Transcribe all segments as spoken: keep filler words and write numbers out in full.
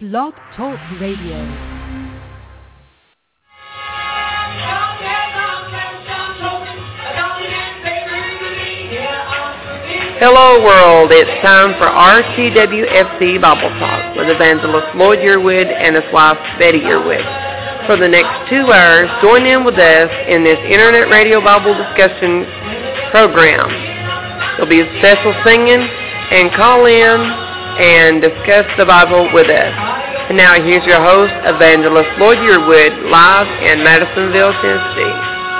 Blog Talk Radio. Hello world, it's time for R T W F C Bible Talk with Evangelist Lloyd Yearwood and his wife Betty Yearwood. For the next two hours, join in with us in this Internet Radio Bible discussion program. There'll be a special singing and call in and discuss the Bible with us. And now here's your host, Evangelist Lloyd Yearwood, live in Madisonville, Tennessee.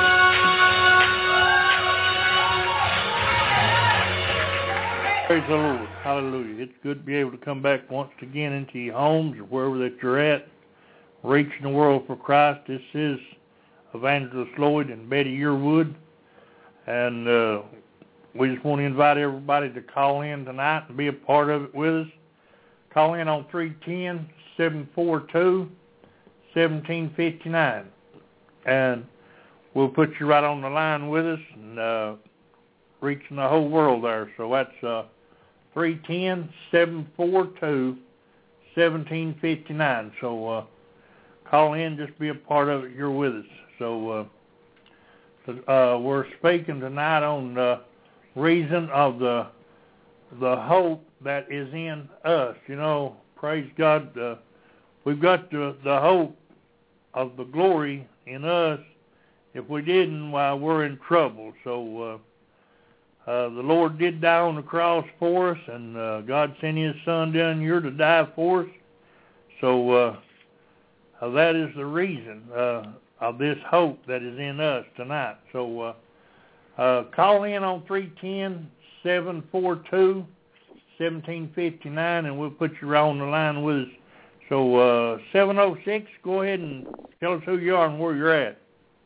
Praise the Lord. Hallelujah. It's good to be able to come back once again into your homes or wherever that you're at, reaching the world for Christ. This is Evangelist Lloyd and Betty Yearwood. And uh, we just want to invite everybody to call in tonight and be a part of it with us. Call in on three one zero, seven four two, one seven five nine. And we'll put you right on the line with us and uh, reaching the whole world there. So that's uh, three one zero, seven four two, one seven five nine. So uh, call in, just be a part of it. You're with us. So uh, uh, we're speaking tonight on the reason of the the hope that is in us. You know, praise God, uh, we've got the, the hope of the glory in us. If we didn't, well, we're in trouble. So uh, uh, the Lord did die on the cross for us, and uh, God sent His Son down here to die for us. So uh, uh, that is the reason uh, of this hope that is in us tonight. So uh, uh, call in on three one zero, seven four two, one seven five nine, and we'll put you right on the line with us. So uh, seven oh six, go ahead and tell us who you are and where you're at.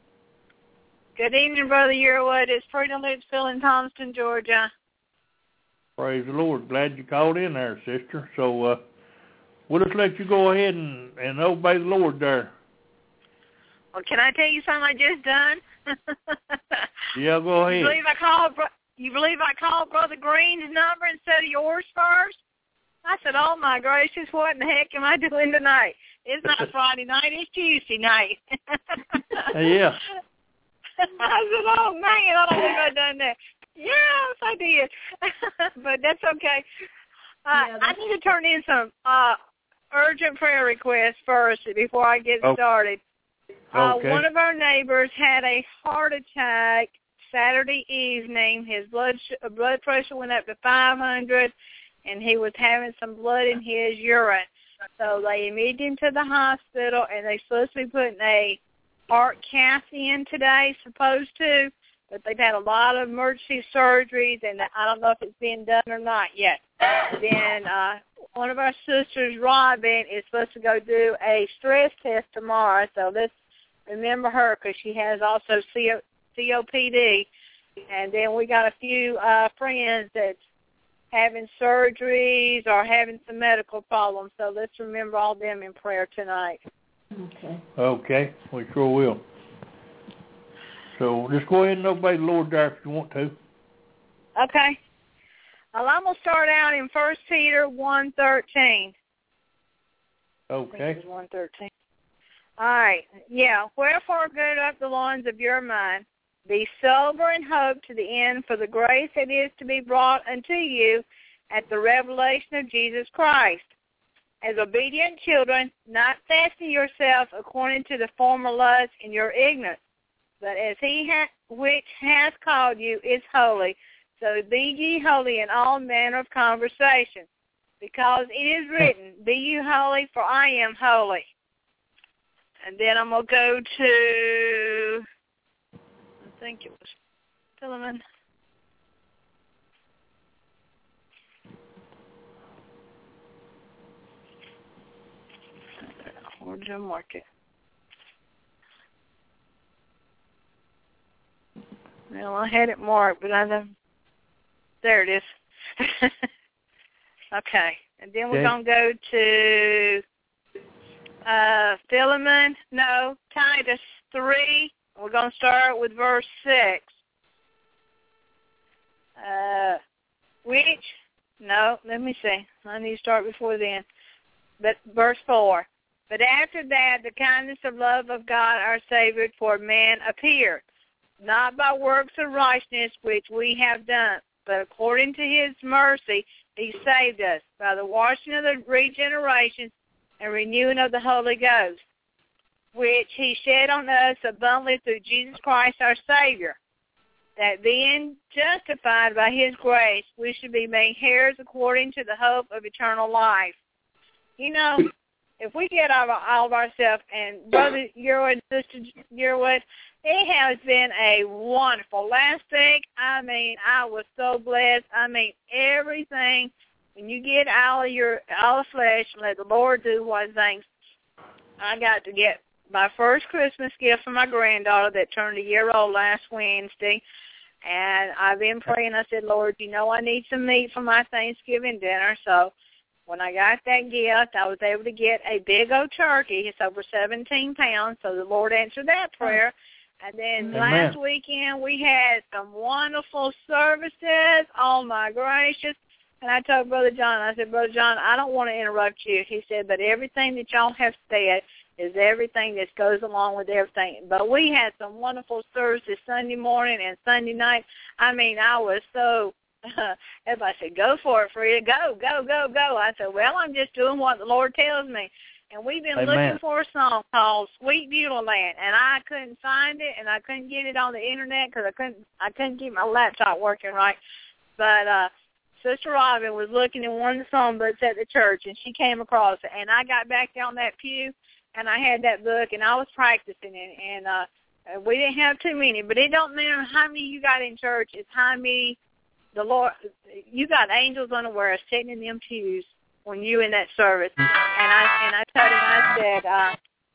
Good evening, Brother Yearwood. It's Freedom Lidsville in Thomaston, Georgia. Praise the Lord. Glad you called in there, sister. So uh, we'll just let you go ahead and, and obey the Lord there. Well, can I tell you something I just done? Yeah, go ahead. You believe I called, you believe I called Brother Green's number instead of yours first? I said, oh, my gracious, what in the heck am I doing tonight? It's not Friday night, it's Tuesday night. Yeah. I said, oh, man, I don't believe I done that. Yes, I did. But that's okay. Uh, yeah, that's... I need to turn in some uh, urgent prayer requests first before I get oh. started. Uh, okay. One of our neighbors had a heart attack Saturday evening. His blood sh- blood pressure went up to five hundred, and he was having some blood in his urine. So they admitted him to the hospital, and they're supposed to be putting a heart cath in today, supposed to, but they've had a lot of emergency surgeries, and I don't know if it's been done or not yet. Then uh, one of our sisters, Robin, is supposed to go do a stress test tomorrow, so let's remember her because she has also C O P D. And then we got a few uh, friends that's having surgeries or having some medical problems, so let's remember all of them in prayer tonight. Okay. Okay, we sure will. So just go ahead and obey the Lord there if you want to. Okay. Well, I'm going to start out in First Peter one thirteen. Okay. one thirteen. All right. Yeah. Wherefore gird up the loins of your mind, be sober and hope to the end for the grace that is to be brought unto you at the revelation of Jesus Christ. As obedient children, not fasten yourselves according to the former lust in your ignorance, but as he ha- which has called you is holy, so be ye holy in all manner of conversation, because it is written, be ye holy, for I am holy. And then I'm going to go to, I think it was Philemon. Where did I mark it? Well, I had it marked, but I don't. There it is. Okay. And then we're okay. Going to go to uh, Philemon, no, Titus three. We're going to start with verse six. Uh, which, no, let me see. I need to start before then. but verse four. But after that, the kindness of love of God our Savior toward man appeared, not by works of righteousness which we have done, but according to his mercy he saved us by the washing of the regeneration and renewing of the Holy Ghost, which he shed on us abundantly through Jesus Christ our Savior, that being justified by his grace, we should be made heirs according to the hope of eternal life. You know, if we get all, all of ourselves, and Brother Yearwood, Sister Yearwood, it has been a wonderful last week. I mean, I was so blessed. I mean, everything, when you get out of your all the flesh and let the Lord do what things, I got to get my first Christmas gift from my granddaughter that turned a year old last Wednesday. And I've been praying. I said, Lord, you know I need some meat for my Thanksgiving dinner. So when I got that gift, I was able to get a big old turkey. It's over seventeen pounds, so the Lord answered that prayer. And then Amen. Last weekend we had some wonderful services. Oh, my gracious. And I told Brother John, I said, Brother John, I don't want to interrupt you. He said, but everything that y'all have said is everything that goes along with everything. But we had some wonderful services Sunday morning and Sunday night. I mean, I was so, uh, everybody said, go for it, Frida. Go, go, go, go. I said, well, I'm just doing what the Lord tells me. And we've been Amen. looking for a song called Sweet Beulah Land, and I couldn't find it, and I couldn't get it on the Internet because I couldn't, I couldn't get my laptop working right. But uh, Sister Robin was looking in one of the songbooks at the church, and she came across it. And I got back down that pew, and I had that book, and I was practicing it. And uh, we didn't have too many, but it don't matter how many you got in church. It's how many the Lord, you got angels unaware sitting in them pews when you in that service. And I and I told him, I said, uh,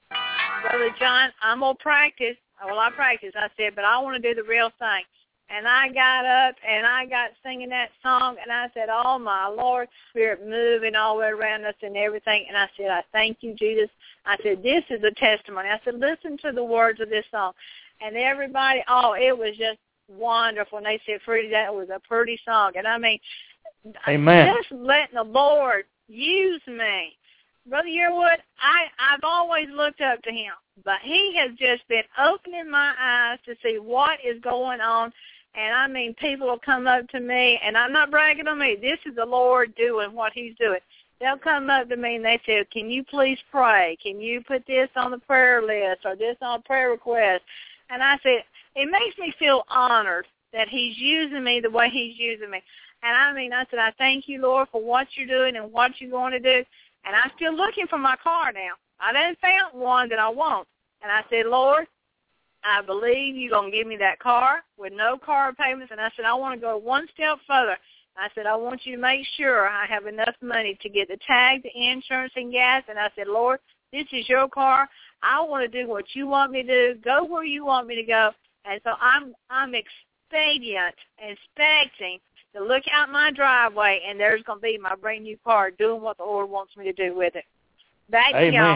Brother John, I'm going to practice. Well, I practice. I said, but I want to do the real thing. And I got up, and I got singing that song, and I said, oh, my Lord, Spirit moving all the way around us and everything. And I said, I thank you, Jesus. I said, this is a testimony. I said, listen to the words of this song. And everybody, oh, it was just wonderful. And they said, Freddie, that was a pretty song. And I mean, Amen. just letting the Lord use me. Brother Yearwood, I, I've always looked up to him, but he has just been opening my eyes to see what is going on. And, I mean, people will come up to me, and I'm not bragging on me. This is the Lord doing what he's doing. They'll come up to me, and they say, can you please pray? Can you put this on the prayer list or this on prayer request? And I said, it makes me feel honored that he's using me the way he's using me. And, I mean, I said, I thank you, Lord, for what you're doing and what you're going to do. And I'm still looking for my car now. I done found one that I want. And I said, Lord, I believe you're going to give me that car with no car payments. And I said, I want to go one step further. I said, I want you to make sure I have enough money to get the tag, the insurance, and gas. And I said, Lord, this is your car. I want to do what you want me to do, go where you want me to go. And so I'm I'm expedient, expecting to look out my driveway, and there's going to be my brand new car doing what the Lord wants me to do with it. Back to y'all.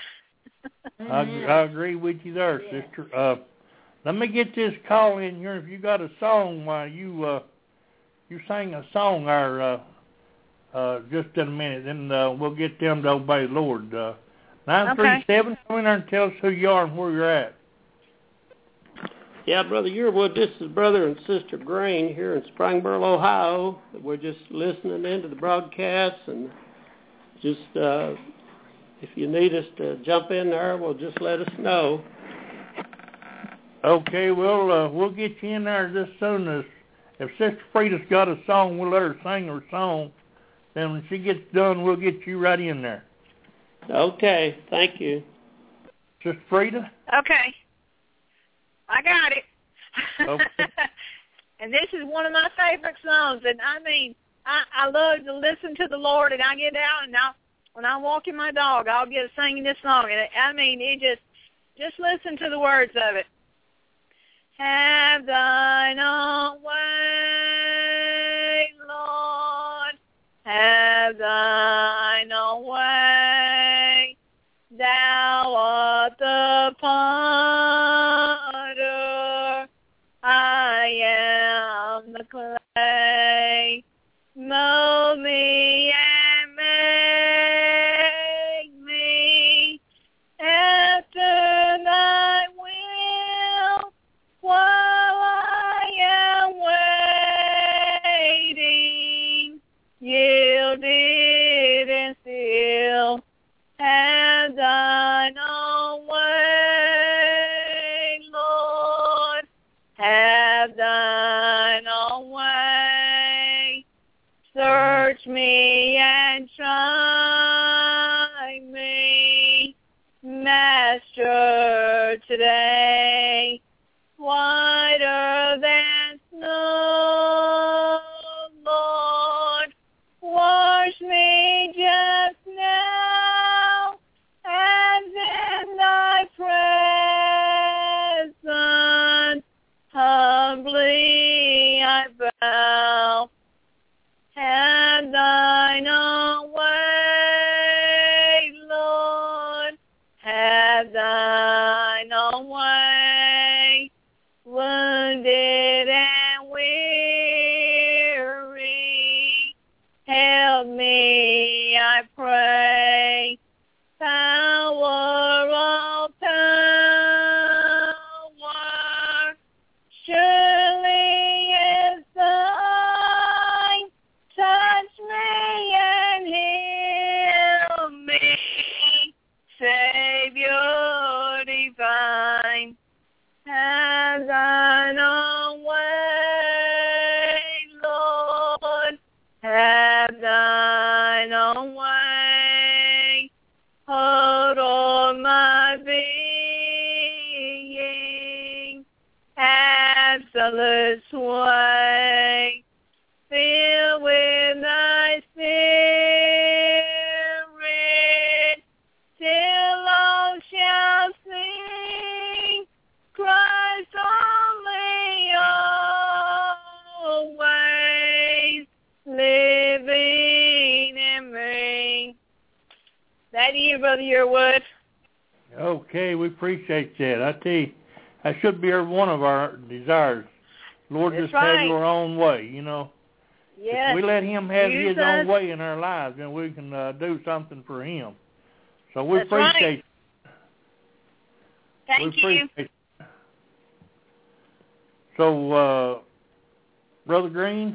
I, I agree with you there, yeah. Sister. Uh, let me get this call in here. If you got a song, while you uh, you sing a song there uh, uh, just in a minute, then uh, we'll get them to obey the Lord. Uh, nine three seven, come in there and tell us who you are and where you're at. Yeah, Brother Yearwood, this is Brother and Sister Green here in Springboro, Ohio. We're just listening into the broadcast, and just uh, if you need us to jump in there, well, just let us know. Okay, well, uh, we'll get you in there just as soon as, if Sister Frida's got a song, we'll let her sing her song. Then when she gets done, we'll get you right in there. Okay, thank you. Sister Frida? Okay. I got it. Okay. And this is one of my favorite songs. And, I mean, I, I love to listen to the Lord, and I get out, and I, when I'm walking my dog, I'll get singing this song. And, it, I mean, it just, just listen to the words of it. Have thine own way, Lord. Have thine own way. Thou art the potter, I am the clay. Mold me and pray. Power of power, surely is thine. Touch me and heal me, Savior divine. Have thine own way, Lord, have thine own way. Hold on my being, absolute sway. Fill with thy spirit, till all shall sing, Christ only always, living in me. That you, Brother Yearwood. Okay, we appreciate that. I tell you, that should be one of our desires. Lord, That's just right. have your own way, you know. Yes. If we let him have Use his own us. way in our lives, then we can uh, do something for him. So we That's appreciate right. Thank we you. appreciate it. So, uh, Brother Green?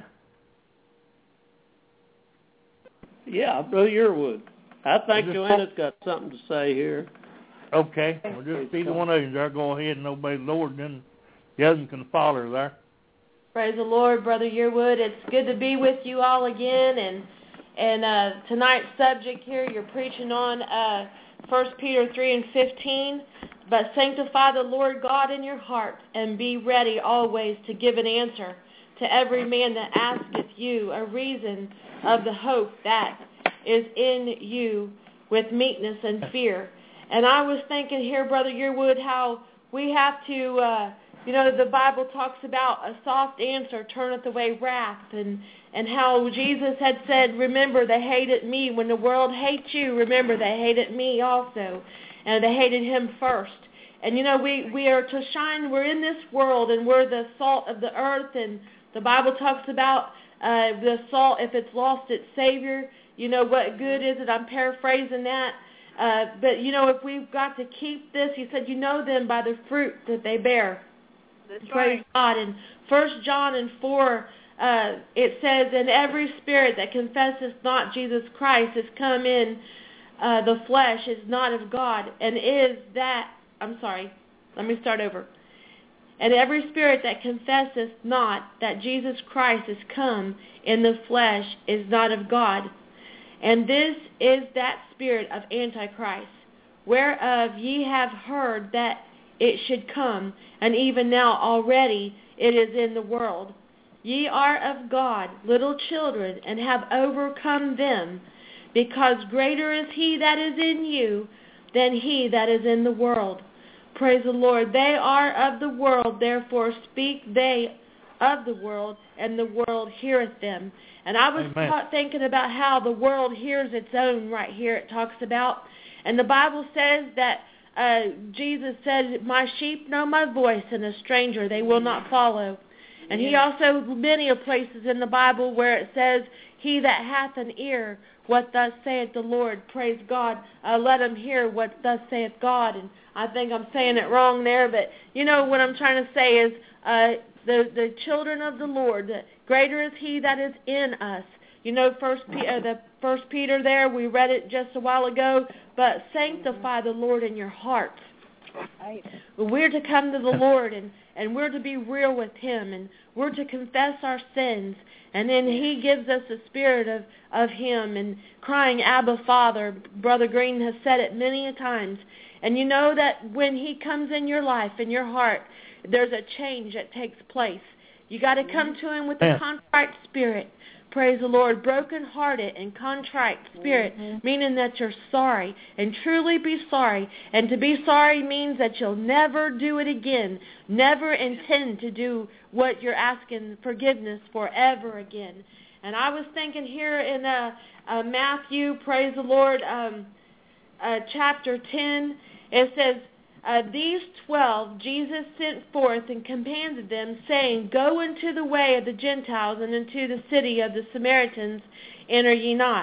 Yeah, Brother Yearwood. I think Just Joanna's got something to say here. Okay, well, just either one of you there, go ahead and obey the Lord, then the other can follow her there. Praise the Lord, Brother Yearwood. It's good to be with you all again. And and uh, tonight's subject here, you're preaching on uh, First Peter three and fifteen. But sanctify the Lord God in your heart, and be ready always to give an answer to every man that asketh you a reason of the hope that is in you with meekness and fear. And I was thinking here, Brother Yearwood, how we have to, uh, you know, the Bible talks about a soft answer turneth away wrath, and, and how Jesus had said, remember, they hated me. When the world hates you, remember, they hated me also. And they hated him first. And, you know, we, we are to shine. We're in this world, and we're the salt of the earth. And the Bible talks about uh, the salt, if it's lost its Savior, you know, what good is it? I'm paraphrasing that. Uh, but, you know, if we've got to keep this, he said, you know them by the fruit that they bear. That's Praise right. God. In First John and four, uh, it says, and every spirit that confesses not Jesus Christ is come in uh, the flesh, is not of God, and is that, I'm sorry, let me start over. And every spirit that confesseth not that Jesus Christ is come in the flesh is not of God. And this is that spirit of Antichrist, whereof ye have heard that it should come, and even now already it is in the world. Ye are of God, little children, and have overcome them, because greater is he that is in you than he that is in the world. Praise the Lord. They are of the world, therefore speak they of the world, and the world heareth them. And I was ta- thinking about how the world hears its own right here. It talks about, and the Bible says that uh, Jesus said, my sheep know my voice, and a stranger they will not follow. And he also, many of places in the Bible where it says, he that hath an ear, what thus saith the Lord, praise God, uh, let him hear what thus saith God. And I think I'm saying it wrong there, but you know what I'm trying to say is uh, the, the children of the Lord, the greater is he that is in us. You know, First P- uh, the First Peter there, we read it just a while ago, but sanctify the Lord in your hearts. Right. We're to come to the Lord, and, and we're to be real with him, and we're to confess our sins, and then he gives us the spirit of, of him, and crying, Abba, Father. Brother Green has said it many a times. And you know that when he comes in your life, in your heart, there's a change that takes place. You got to come to him with a contrite spirit. Praise the Lord. Broken-hearted and contrite spirit, mm-hmm. meaning that you're sorry, and truly be sorry. And to be sorry means that you'll never do it again, never intend to do what you're asking forgiveness for ever again. And I was thinking here in uh, uh, Matthew, praise the Lord, um, uh, chapter ten, it says, Uh, these twelve Jesus sent forth and commanded them, saying, Go into the way of the Gentiles, and into the city of the Samaritans enter ye not.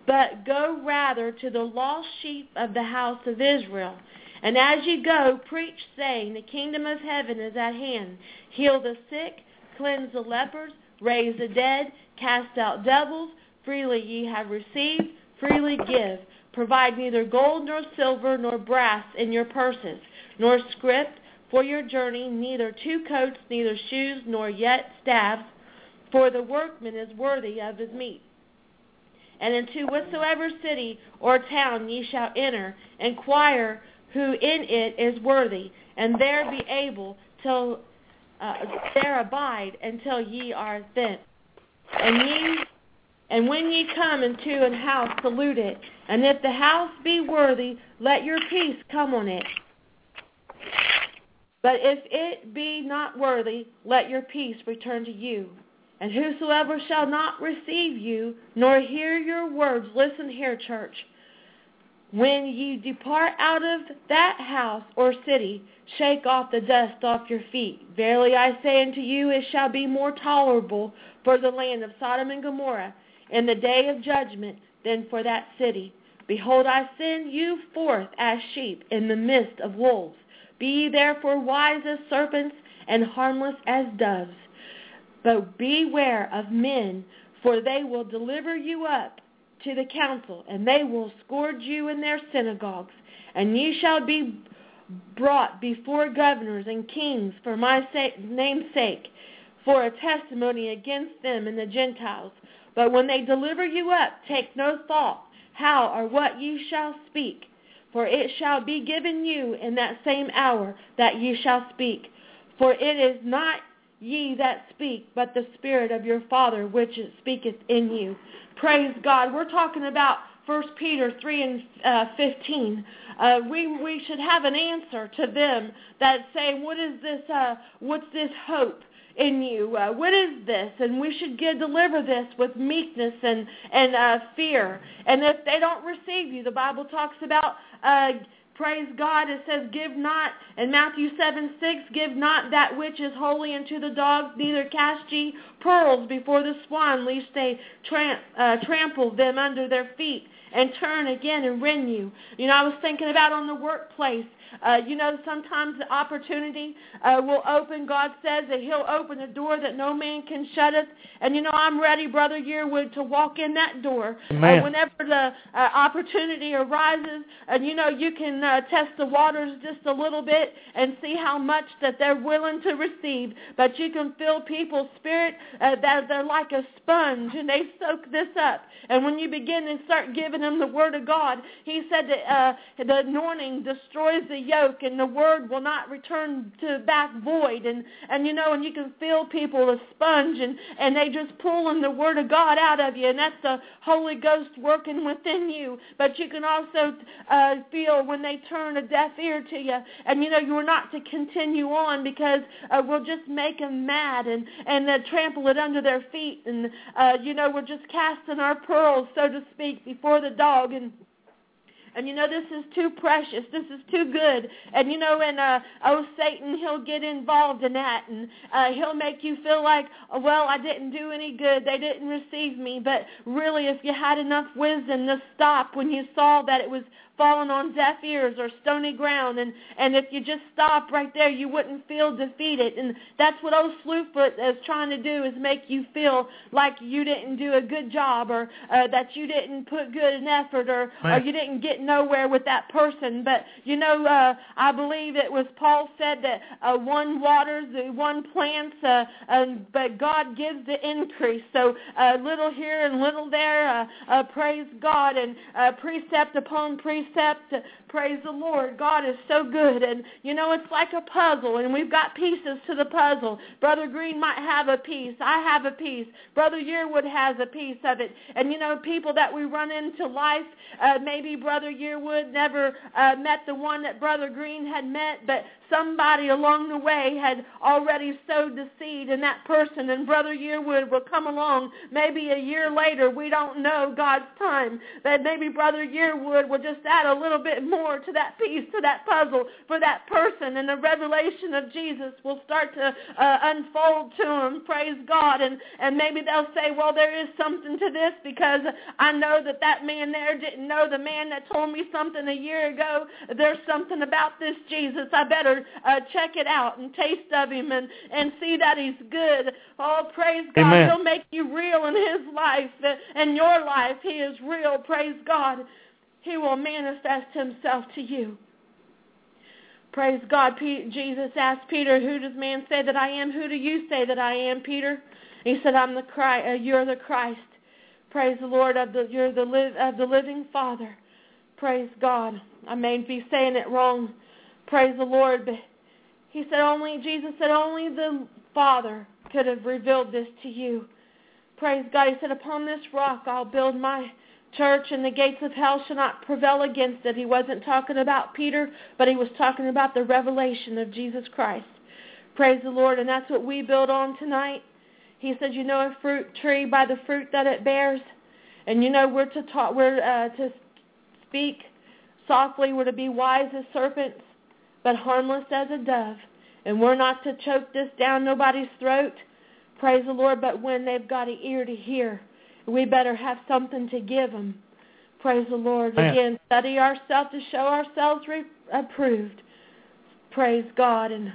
but go rather to the lost sheep of the house of Israel. And as ye go, preach, saying, the kingdom of heaven is at hand. Heal the sick, cleanse the lepers, raise the dead, cast out devils. Freely ye have received, freely give. Provide neither gold nor silver nor brass in your purses, nor scrip for your journey, neither two coats, neither shoes, nor yet staves, for the workman is worthy of his meat. And into whatsoever city or town ye shall enter, inquire who in it is worthy, and there be able till uh, there abide until ye are sent. And ye and when ye come into an house, salute it. And if the house be worthy, let your peace come on it. But if it be not worthy, let your peace return to you. And whosoever shall not receive you, nor hear your words, listen here, church, when ye depart out of that house or city, shake off the dust off your feet. Verily I say unto you, it shall be more tolerable for the land of Sodom and Gomorrah in the day of judgment than for that city. Behold, I send you forth as sheep in the midst of wolves. Be ye therefore wise as serpents and harmless as doves. But beware of men, for they will deliver you up to the council, and they will scourge you in their synagogues. And ye shall be brought before governors and kings for my name's sake, for a testimony against them and the Gentiles. But when they deliver you up, take no thought how or what ye shall speak, for it shall be given you in that same hour that ye shall speak. For it is not ye that speak, but the Spirit of your Father which speaketh in you. Praise God. We're talking about First Peter three and uh, fifteen. Uh, we we should have an answer to them that say, what is this? Uh, what's this hope in you? Uh, what is this? And we should give, deliver this with meekness and and uh, fear. And if they don't receive you, the Bible talks about. Uh, Praise God, it says, give not, in Matthew seven six, give not that which is holy unto the dogs, neither cast ye pearls before the swine, lest they tramp, uh, trample them under their feet, and turn again and rend you. You know, I was thinking about on the workplace, uh, you know, sometimes the opportunity uh, will open. God says that he'll open a door that no man can shut it. And, you know, I'm ready, Brother Yearwood, to walk in that door. Uh, whenever the uh, opportunity arises, and, you know, you can uh, test the waters just a little bit and see how much that they're willing to receive. But you can feel people's spirit uh, that they're like a sponge, and they soak this up. And when you begin to start giving them the Word of God, he said that uh, the anointing destroys the yoke, and the Word will not return to back void. And, and you know, and you can feel people a sponge, and, and they just pulling the Word of God out of you, and that's the Holy Ghost working within you. But you can also uh, feel when they turn a deaf ear to you, and you know, you're not to continue on, because uh, we'll just make them mad and, and uh, trample it under their feet, and uh, you know, we're just casting our pearls, so to speak, before the dog. And And, you know, this is too precious. This is too good. And, you know, and, uh, oh, Satan, he'll get involved in that. And uh, he'll make you feel like, oh, well, I didn't do any good. They didn't receive me. But really, if you had enough wisdom to stop when you saw that it was falling on deaf ears or stony ground, and, and if you just stopped right there, you wouldn't feel defeated. And that's what old Slewfoot is trying to do, is make you feel like you didn't do a good job, or uh, that you didn't put good an effort, or, or you didn't get nowhere with that person. But, you know, uh, I believe it was Paul said that uh, one waters, one plants, uh, uh, but God gives the increase. So uh, little here and little there, uh, uh, praise God, and uh, precept upon precept. Praise the Lord. God is so good. And, you know, it's like a puzzle, and we've got pieces to the puzzle. Brother Green might have a piece. I have a piece. Brother Yearwood has a piece of it. And, you know, people that we run into life, uh, maybe Brother Yearwood never uh, met the one that Brother Green had met, but somebody along the way had already sowed the seed in that person, and Brother Yearwood will come along maybe a year later. We don't know God's time, but maybe Brother Yearwood will just add a little bit more to that piece, to that puzzle for that person, and the revelation of Jesus will start to uh, unfold to them. Praise God. And, and maybe they'll say, well, there is something to this, because I know that that man there didn't know the man that told me something a year ago. There's something about this Jesus. I better uh, check it out and taste of him and, and see that he's good. Oh, praise God. Amen. He'll make you real in his life and your life. He is real. Praise God. He will manifest himself to you. Praise God. P- Jesus asked Peter, who does man say that I am? Who do you say that I am, Peter? He said, I'm the Christ. Uh, you're the Christ. Praise the Lord. Of the, you're the li- of the living Father. Praise God. I may be saying it wrong. Praise the Lord. But he said only, Jesus said only the Father could have revealed this to you. Praise God. He said, upon this rock I'll build my church, and the gates of hell shall not prevail against it. He wasn't talking about Peter, but he was talking about the revelation of Jesus Christ. Praise the Lord. And that's what we build on tonight. He said, you know a fruit tree by the fruit that it bears. And you know we're to talk, we're uh, to speak softly. We're to be wise as serpents, but harmless as a dove. And we're not to choke this down nobody's throat. Praise the Lord. But when they've got an ear to hear, we better have something to give them. Praise the Lord. Man. Again, study ourselves to show ourselves re- approved. Praise God. And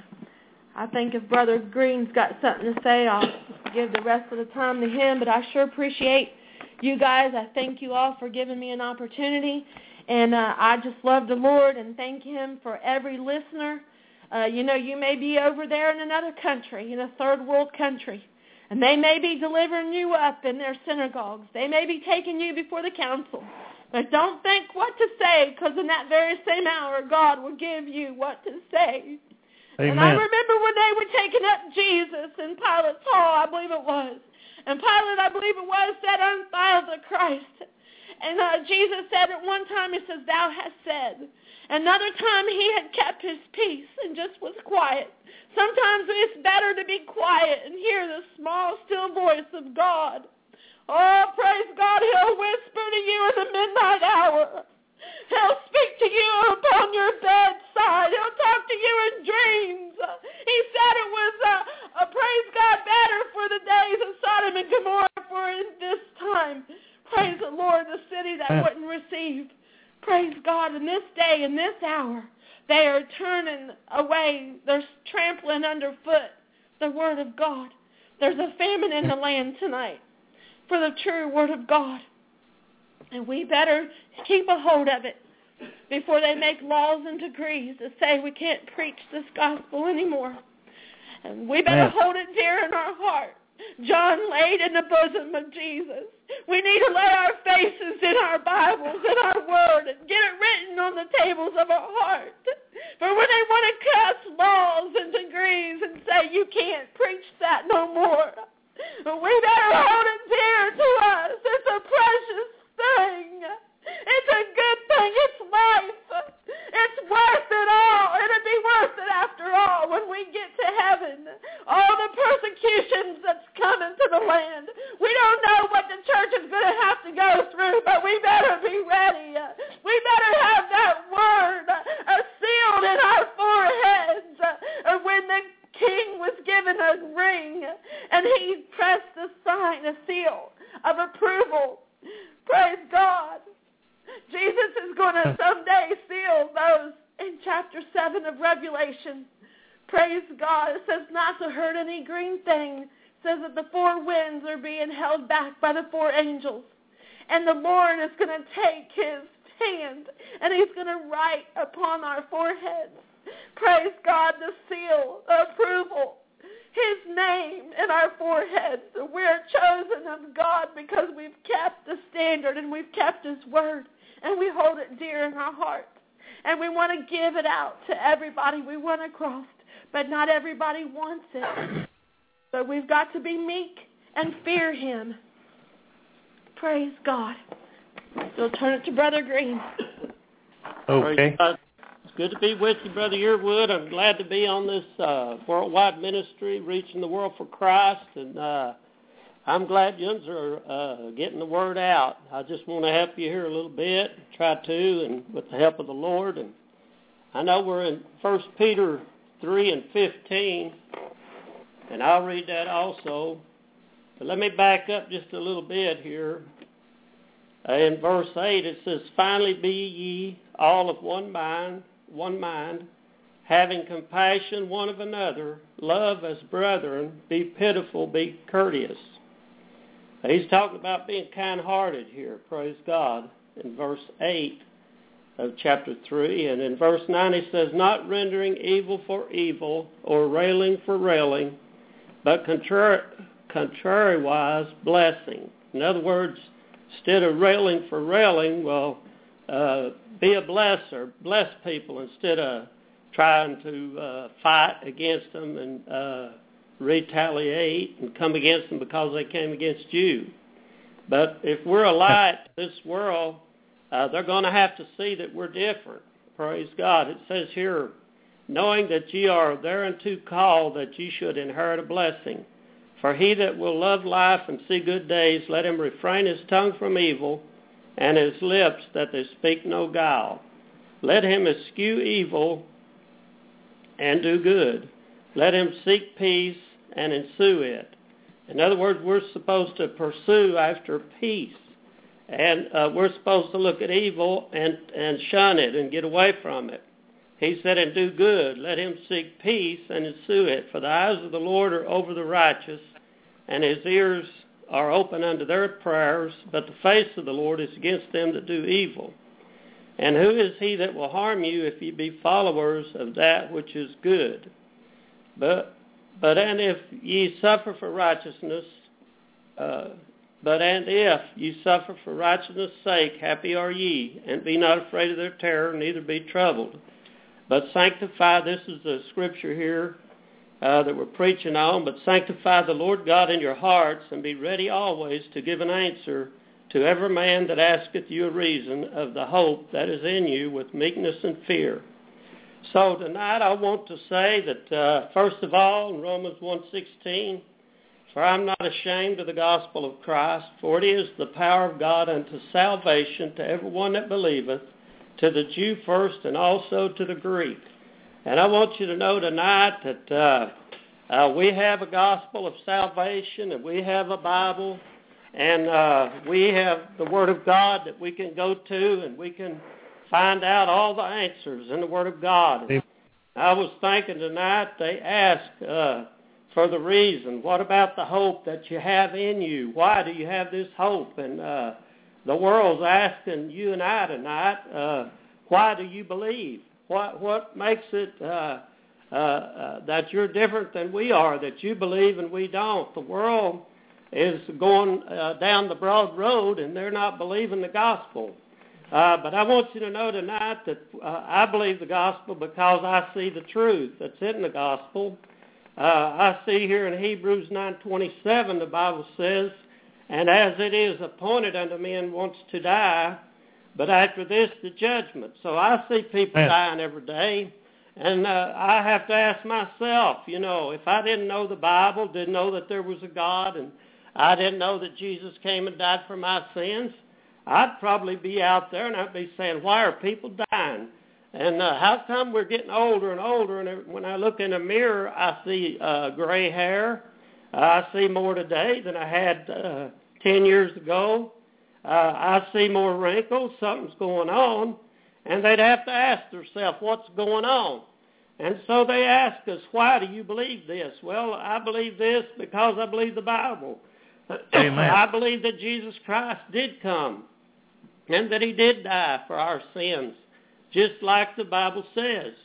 I think if Brother Green's got something to say, I'll give the rest of the time to him. But I sure appreciate you guys. I thank you all for giving me an opportunity. And uh, I just love the Lord and thank him for every listener. Uh, you know, you may be over there in another country, in a third world country. And they may be delivering you up in their synagogues. They may be taking you before the council. But don't think what to say, because in that very same hour, God will give you what to say. Amen. And I remember when they were taking up Jesus in Pilate's hall, I believe it was. And Pilate, I believe it was, said, unfile the Christ. And uh, Jesus said at one time, he says, thou hast said. Another time he had kept his peace and just was quiet. Sometimes it's better to be quiet and hear the small, still voice of God. Oh, praise God, he'll whisper to you in the midnight hour. He'll speak to you upon your bedside. He'll talk to you in dreams. He said it was, uh, a praise God, better for the days of Sodom and Gomorrah for in this time. Praise the Lord, the city that wouldn't receive. Praise God, in this day, in this hour, they are turning away. They're trampling underfoot the Word of God. There's a famine in the land tonight for the true Word of God. And we better keep a hold of it before they make laws and decrees that say we can't preach this gospel anymore. And we better Yes. hold it dear in our heart. John laid in the bosom of Jesus. We need to lay our faces in our Bibles, in our Word, and get it written on the tables of our heart. For when they want to cuss laws and degrees and say you can't preach that no more, we better hold it dear to us. It's a precious thing. It's a good thing. It's life. It's worth it all. It'll be worth it after all when we get to heaven. All the persecutions that's coming to the land. We don't know what the church is going to have to go through, but we better be ready. We better have that word uh, sealed in our foreheads. Uh, when the king was given a ring and he pressed the sign, a seal of approval. Praise God. Jesus is going to someday seal those in chapter seven of Revelation. Praise God. It says not to hurt any green thing. It says that the four winds are being held back by the four angels. And the Lord is going to take his hand and he's going to write upon our foreheads. Praise God, the seal of approval. His name in our foreheads. We're chosen of God because we've kept the standard and we've kept his word. And we hold it dear in our heart. And we want to give it out to everybody we run across. But not everybody wants it. But we've got to be meek and fear him. Praise God. So turn it to Brother Green. Okay. It's good to be with you, Brother Yearwood. I'm glad to be on this uh, worldwide ministry, reaching the world for Christ, and uh, I'm glad you are uh, getting the word out. I just want to help you here a little bit, try to, and with the help of the Lord. And I know we're in First Peter three and fifteen, and I'll read that also. But let me back up just a little bit here. Uh, in verse eight, it says, "Finally be ye all of one mind, one mind, having compassion one of another, love as brethren, be pitiful, be courteous." He's talking about being kind-hearted here, praise God, in verse eight of chapter three. And in verse nine he says, "Not rendering evil for evil or railing for railing, but contrary, contrariwise blessing." In other words, instead of railing for railing, well, uh, be a blesser, bless people instead of trying to uh, fight against them and uh, retaliate and come against them because they came against you. But if we're a light to this world, uh, they're going to have to see that we're different. Praise God. It says here, "Knowing that ye are thereunto called, that ye should inherit a blessing. For he that will love life and see good days, let him refrain his tongue from evil, and his lips that they speak no guile. Let him eschew evil and do good. Let him seek peace and ensue it." In other words, we're supposed to pursue after peace. And uh, we're supposed to look at evil and, and shun it and get away from it. He said, "And do good. Let him seek peace and ensue it. For the eyes of the Lord are over the righteous, and his ears are open unto their prayers, but the face of the Lord is against them that do evil. And who is he that will harm you if ye be followers of that which is good? But but and if ye suffer for righteousness, uh, but and if ye suffer for righteousness' sake, happy are ye, and be not afraid of their terror, neither be troubled. But sanctify," this is the scripture here uh, that we're preaching on, "but sanctify the Lord God in your hearts, and be ready always to give an answer to every man that asketh you a reason of the hope that is in you with meekness and fear." So tonight I want to say that, uh, first of all, in Romans one sixteen, "For I am not ashamed of the gospel of Christ, for it is the power of God unto salvation to everyone that believeth, to the Jew first and also to the Greek." And I want you to know tonight that uh, uh, we have a gospel of salvation, and we have a Bible, and uh, we have the Word of God that we can go to, and we can find out all the answers in the Word of God. And I was thinking tonight, they ask uh, for the reason. What about the hope that you have in you? Why do you have this hope? And uh, the world's asking you and I tonight, uh, why do you believe? What what makes it uh, uh, uh, that you're different than we are, that you believe and we don't? The world is going uh, down the broad road, and they're not believing the gospel. Uh, but I want you to know tonight that uh, I believe the gospel because I see the truth that's in the gospel. Uh, I see here in Hebrews nine twenty-seven, the Bible says, "And as it is appointed unto men once to die, but after this the judgment." So I see people yeah. dying every day, and uh, I have to ask myself, you know, if I didn't know the Bible, didn't know that there was a God, and I didn't know that Jesus came and died for my sins, I'd probably be out there and I'd be saying, why are people dying? And uh, how come we're getting older and older? And when I look in the mirror, I see uh, gray hair. Uh, I see more today than I had uh, ten years ago. Uh, I see more wrinkles. Something's going on. And they'd have to ask themselves, what's going on? And so they ask us, why do you believe this? Well, I believe this because I believe the Bible. Amen. I believe that Jesus Christ did come and that he did die for our sins, just like the Bible says.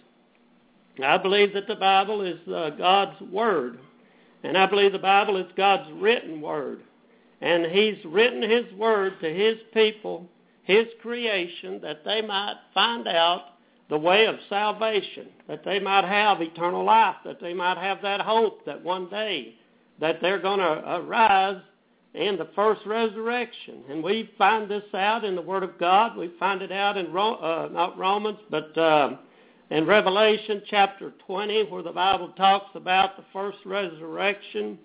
I believe that the Bible is uh, God's Word, and I believe the Bible is God's written Word. And he's written his Word to his people, his creation, that they might find out the way of salvation, that they might have eternal life, that they might have that hope that one day that they're going to arise in the first resurrection. And we find this out in the Word of God. We find it out in, Ro- uh, not Romans, but uh, in Revelation chapter twenty, where the Bible talks about the first resurrection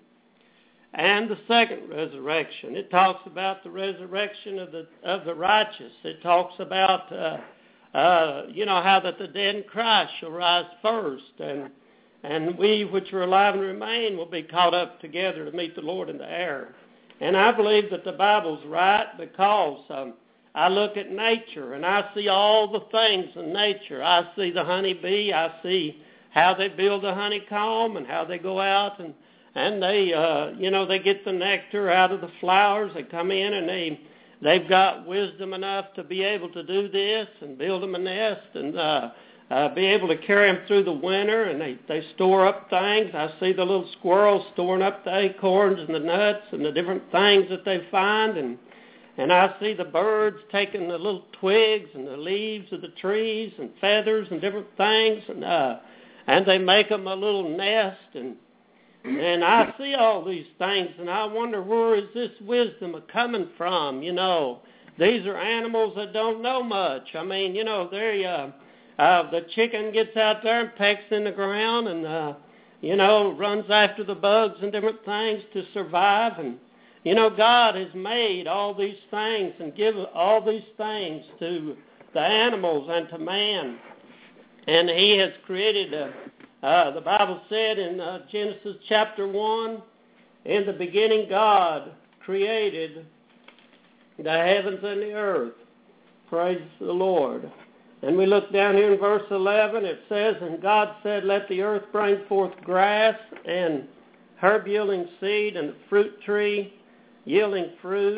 and the second resurrection. It talks about the resurrection of the of the righteous. It talks about, uh, uh, you know, how that the dead in Christ shall rise first, and and we which are alive and remain will be caught up together to meet the Lord in the air. And I believe that the Bible's right because um, I look at nature and I see all the things in nature. I see the honeybee. I see how they build a honeycomb and how they go out and and they, uh, you know, they get the nectar out of the flowers. They come in and they they've got wisdom enough to be able to do this and build them a nest and uh, uh, be able to carry them through the winter. And they they store up things. I see the little squirrels storing up the acorns and the nuts and the different things that they find and. And I see the birds taking the little twigs and the leaves of the trees and feathers and different things, and uh, and they make them a little nest. And and I see all these things, and I wonder, where is this wisdom coming from? You know, these are animals that don't know much. I mean, you know, they uh, uh, the chicken gets out there and pecks in the ground, and uh, you know, runs after the bugs and different things to survive. And you know, God has made all these things and given all these things to the animals and to man. And he has created, a, uh, the Bible said in uh, Genesis chapter one, in the beginning God created the heavens and the earth. Praise the Lord. And we look down here in verse eleven, it says, and God said, let the earth bring forth grass and herb yielding seed and the fruit tree yielding fruit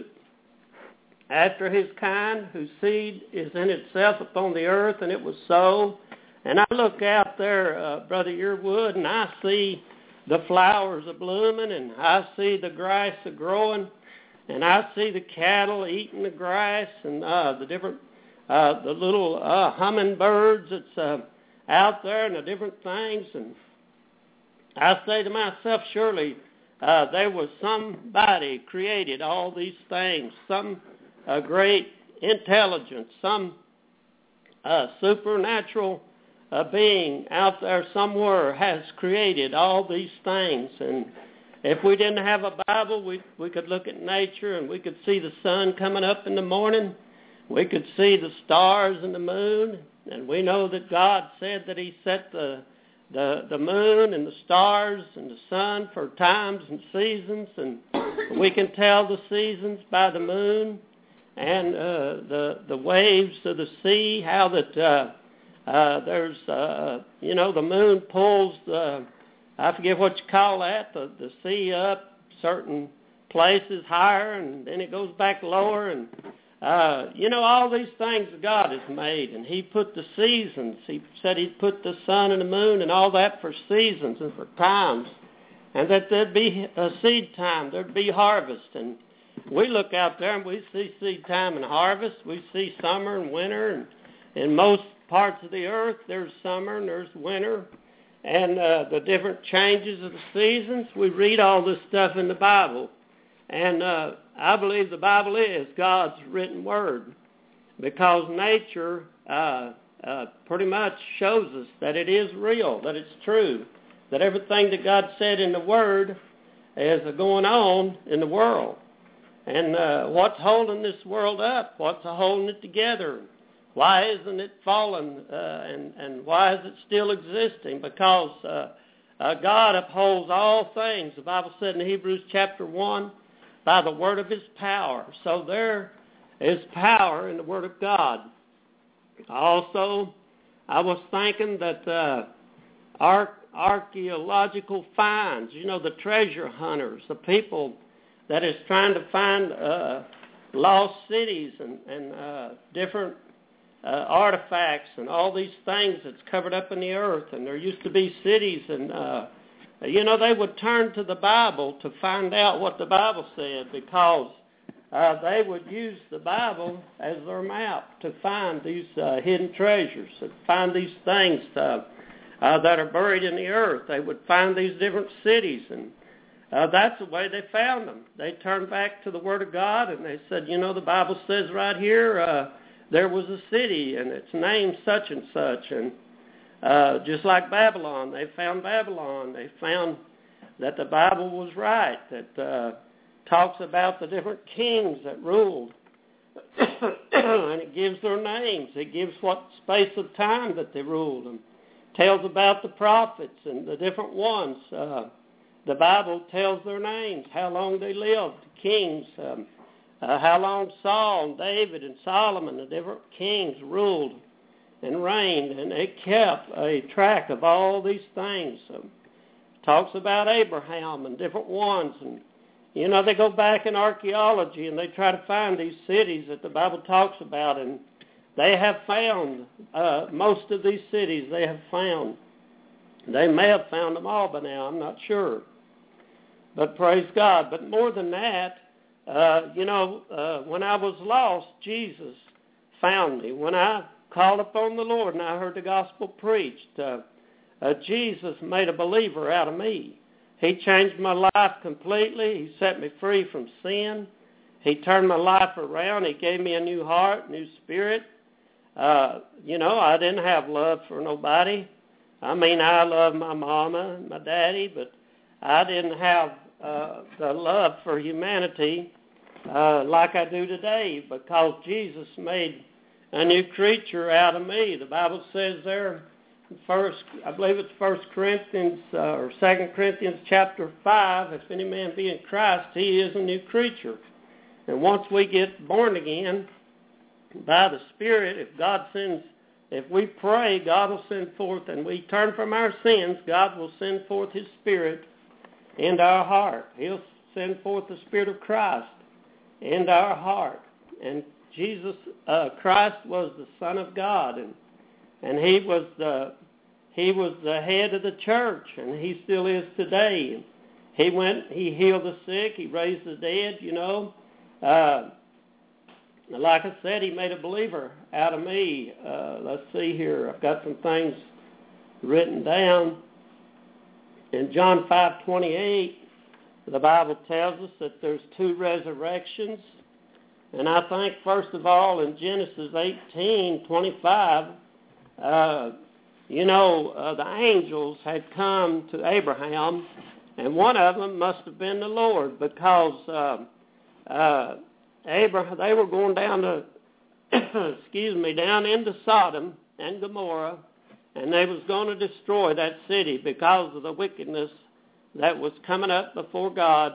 after his kind, whose seed is in itself upon the earth, and it was so. And I look out there, uh, Brother Yearwood, and I see the flowers a blooming, and I see the grass a growing, and I see the cattle eating the grass, and uh, the different, uh, the little uh, hummingbirds that's uh, out there, and the different things. And I say to myself, surely Uh, there was somebody created all these things, some uh, great intelligence, some uh, supernatural uh, being out there somewhere has created all these things. And if we didn't have a Bible, we we could look at nature and we could see the sun coming up in the morning. We could see the stars and the moon. And we know that God said that he set the the the moon and the stars and the sun for times and seasons, and we can tell the seasons by the moon and uh, the the waves of the sea, how that uh, uh, there's, uh, you know, the moon pulls the, I forget what you call that, the, the sea up certain places higher, and then it goes back lower, and Uh, you know, all these things that God has made, and he put the seasons. He said he'd put the sun and the moon and all that for seasons and for times, and that there'd be a seed time, there'd be harvest. And we look out there and we see seed time and harvest. We see summer and winter, and in most parts of the earth there's summer and there's winter, and uh, the different changes of the seasons. We read all this stuff in the Bible. And uh, I believe the Bible is God's written word, because nature uh, uh, pretty much shows us that it is real, that it's true, that everything that God said in the Word is going on in the world. And uh, what's holding this world up? What's holding it together? Why isn't it fallen? Uh, and, and why is it still existing? Because uh, uh, God upholds all things. The Bible said in Hebrews chapter one, by the word of his power. So there is power in the word of God. Also, I was thinking that uh, our archaeological finds, you know, the treasure hunters, the people that is trying to find uh, lost cities and, and uh, different uh, artifacts and all these things that's covered up in the earth. And there used to be cities, and uh, you know, they would turn to the Bible to find out what the Bible said, because uh, they would use the Bible as their map to find these uh, hidden treasures, to find these things uh, uh, that are buried in the earth. They would find these different cities, and Uh, that's the way they found them. They turned back to the Word of God, and they said, you know, the Bible says right here, uh, there was a city, and its name such and such. And uh, just like Babylon, they found Babylon. They found that the Bible was right, that uh, talks about the different kings that ruled. And it gives their names. It gives what space of time that they ruled. And tells about the prophets and the different ones. Uh, the Bible tells their names, how long they lived, kings, um, uh, how long Saul and David and Solomon, the different kings ruled and reigned, and they kept a track of all these things. Um, talks about Abraham and different ones, and you know, they go back in archaeology and they try to find these cities that the Bible talks about, and they have found uh, most of these cities they have found. They may have found them all by now, I'm not sure. But praise God. But more than that, uh, you know, uh, when I was lost, Jesus found me. When I called upon the Lord and I heard the gospel preached, uh, uh, Jesus made a believer out of me. He changed my life completely. He set me free from sin. He turned my life around. He gave me a new heart, new spirit. Uh, you know, I didn't have love for nobody. I mean, I loved my mama and my daddy, but I didn't have uh, the love for humanity uh, like I do today, because Jesus made a new creature out of me. The Bible says there, First, I believe it's First Corinthians uh, or Second Corinthians chapter five. If any man be in Christ, he is a new creature. And once we get born again by the Spirit, if God sends, if we pray, God will send forth, and we turn from our sins, God will send forth His Spirit into our heart. He'll send forth the Spirit of Christ into our heart. And Jesus uh, Christ was the Son of God, and And he was the he was the head of the church, and he still is today. He went, he healed the sick, he raised the dead. You know, uh, like I said, he made a believer out of me. Uh, let's see here. I've got some things written down. In John five twenty-eight, the Bible tells us that there's two resurrections, and I think first of all in Genesis eighteen twenty-five. Uh, you know, uh, the angels had come to Abraham, and one of them must have been the Lord, because uh, uh, Abraham, they were going down to, excuse me, down into Sodom and Gomorrah, and they was going to destroy that city because of the wickedness that was coming up before God.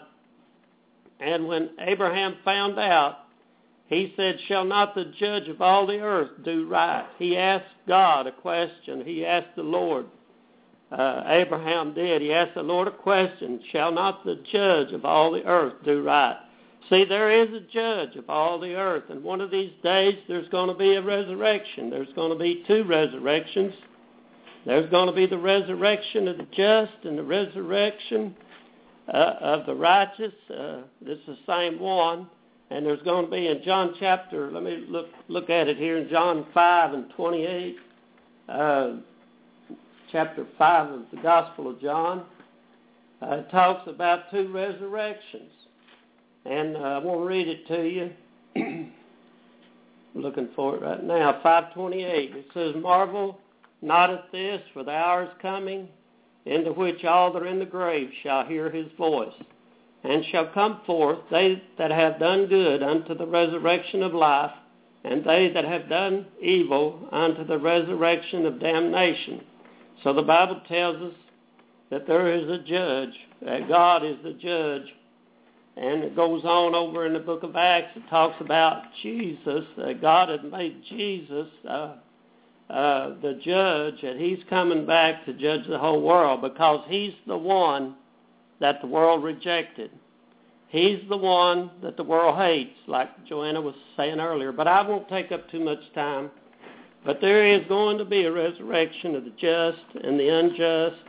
And when Abraham found out, he said, shall not the judge of all the earth do right? He asked God a question. He asked the Lord. Uh, Abraham did. He asked the Lord a question. Shall not the judge of all the earth do right? See, there is a judge of all the earth. And one of these days there's going to be a resurrection. There's going to be two resurrections. There's going to be the resurrection of the just and the resurrection uh, of the righteous. Uh, this is the same one. And there's going to be in John chapter, let me look look at it here in John five and twenty-eight, uh, chapter five of the Gospel of John. Uh, it talks about two resurrections. And uh, I want to read it to you. I'm looking for it right now. five twenty-eight. It says, marvel not at this, for the hour is coming, into which all that are in the grave shall hear his voice. And shall come forth they that have done good unto the resurrection of life, and they that have done evil unto the resurrection of damnation. So the Bible tells us that there is a judge, that God is the judge. And it goes on over in the book of Acts. It talks about Jesus, that God had made Jesus uh, uh, the judge, and he's coming back to judge the whole world, because he's the one that the world rejected. He's the one that the world hates, like Joanna was saying earlier. But I won't take up too much time. But there is going to be a resurrection of the just and the unjust.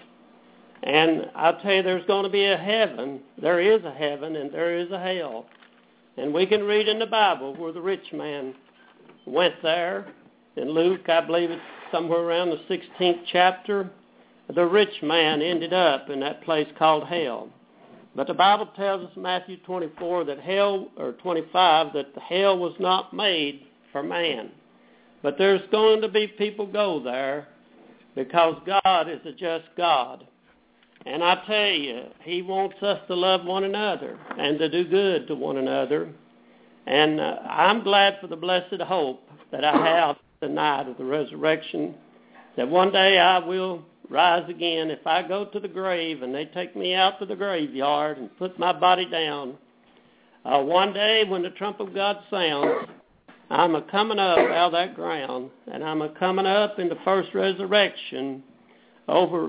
And I'll tell you, there's going to be a heaven. There is a heaven and there is a hell. And we can read in the Bible where the rich man went there. In Luke, I believe it's somewhere around the sixteenth chapter. The rich man ended up in that place called hell. But the Bible tells us in Matthew twenty-four that hell, or twenty-five, that the hell was not made for man. But there's going to be people go there because God is a just God. And I tell you, he wants us to love one another and to do good to one another. And uh, I'm glad for the blessed hope that I have the night of the resurrection, that one day I will rise again. If I go to the grave and they take me out to the graveyard and put my body down, uh, one day when the trump of God sounds, I'm a coming up out of that ground, and I'm a coming up in the first resurrection, over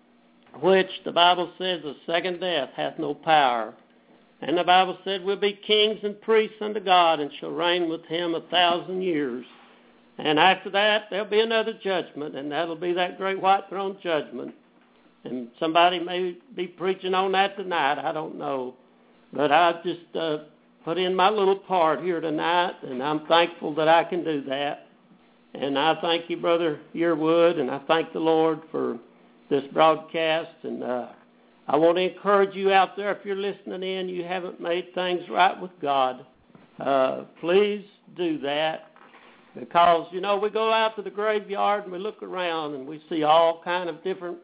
which the Bible says the second death hath no power. And the Bible said we'll be kings and priests unto God and shall reign with him a thousand years. And after that, there'll be another judgment, and that'll be that great white throne judgment. And somebody may be preaching on that tonight, I don't know. But I just uh, put in my little part here tonight, and I'm thankful that I can do that. And I thank you, Brother Yearwood, and I thank the Lord for this broadcast. And uh, I want to encourage you out there, if you're listening in, you haven't made things right with God, uh, please do that. Because, you know, we go out to the graveyard and we look around and we see all kind of different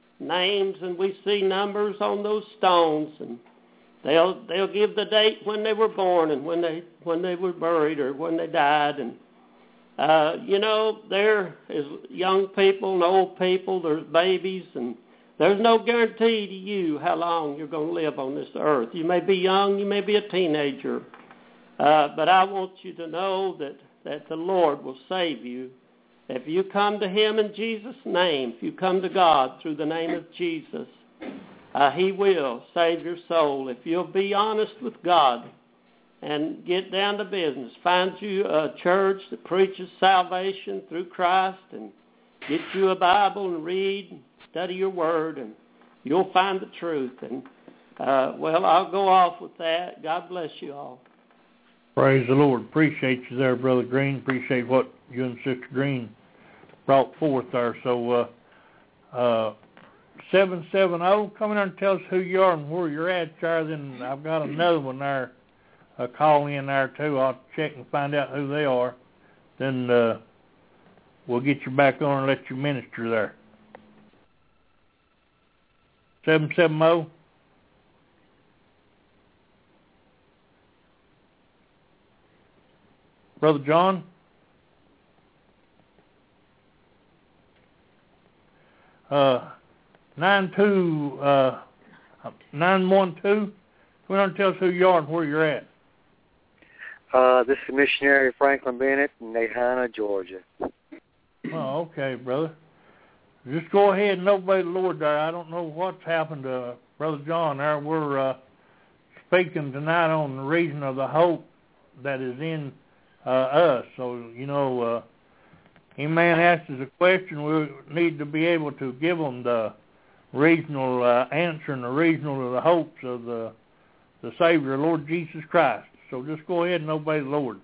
names and we see numbers on those stones, and they'll they'll give the date when they were born and when they when they were buried or when they died. And uh, you know, there is young people and old people, there's babies, and there's no guarantee to you how long you're going to live on this earth. You may be young, you may be a teenager, uh, but I want you to know that that the Lord will save you. If you come to him in Jesus' name, if you come to God through the name of Jesus, uh, he will save your soul. If you'll be honest with God and get down to business, find you a church that preaches salvation through Christ, and get you a Bible and read, study your word, and you'll find the truth. And, uh, well, I'll go off with that. God bless you all. Praise the Lord. Appreciate you there, Brother Green. Appreciate what you and Sister Green brought forth there. So, uh, uh, seven seven zero, come in there and tell us who you are and where you're at, Charlie. Then I've got another one there, a call in there too. I'll check and find out who they are. Then uh, we'll get you back on and let you minister there. seven seven zero. Brother John? Uh, nine two, uh, nine one two. Come on and tell us who you are and where you're at. Uh, this is Missionary Franklin Bennett in Nahana, Georgia. Oh, okay, brother. Just go ahead and obey the Lord there. I don't know what's happened to Brother John there. We're uh, speaking tonight on the reason of the hope that is in Uh, us. So, you know, uh, any man asks us a question, we need to be able to give them the regional uh, answer and the regional of the hopes of the the Savior, Lord Jesus Christ. So just go ahead and obey the Lord.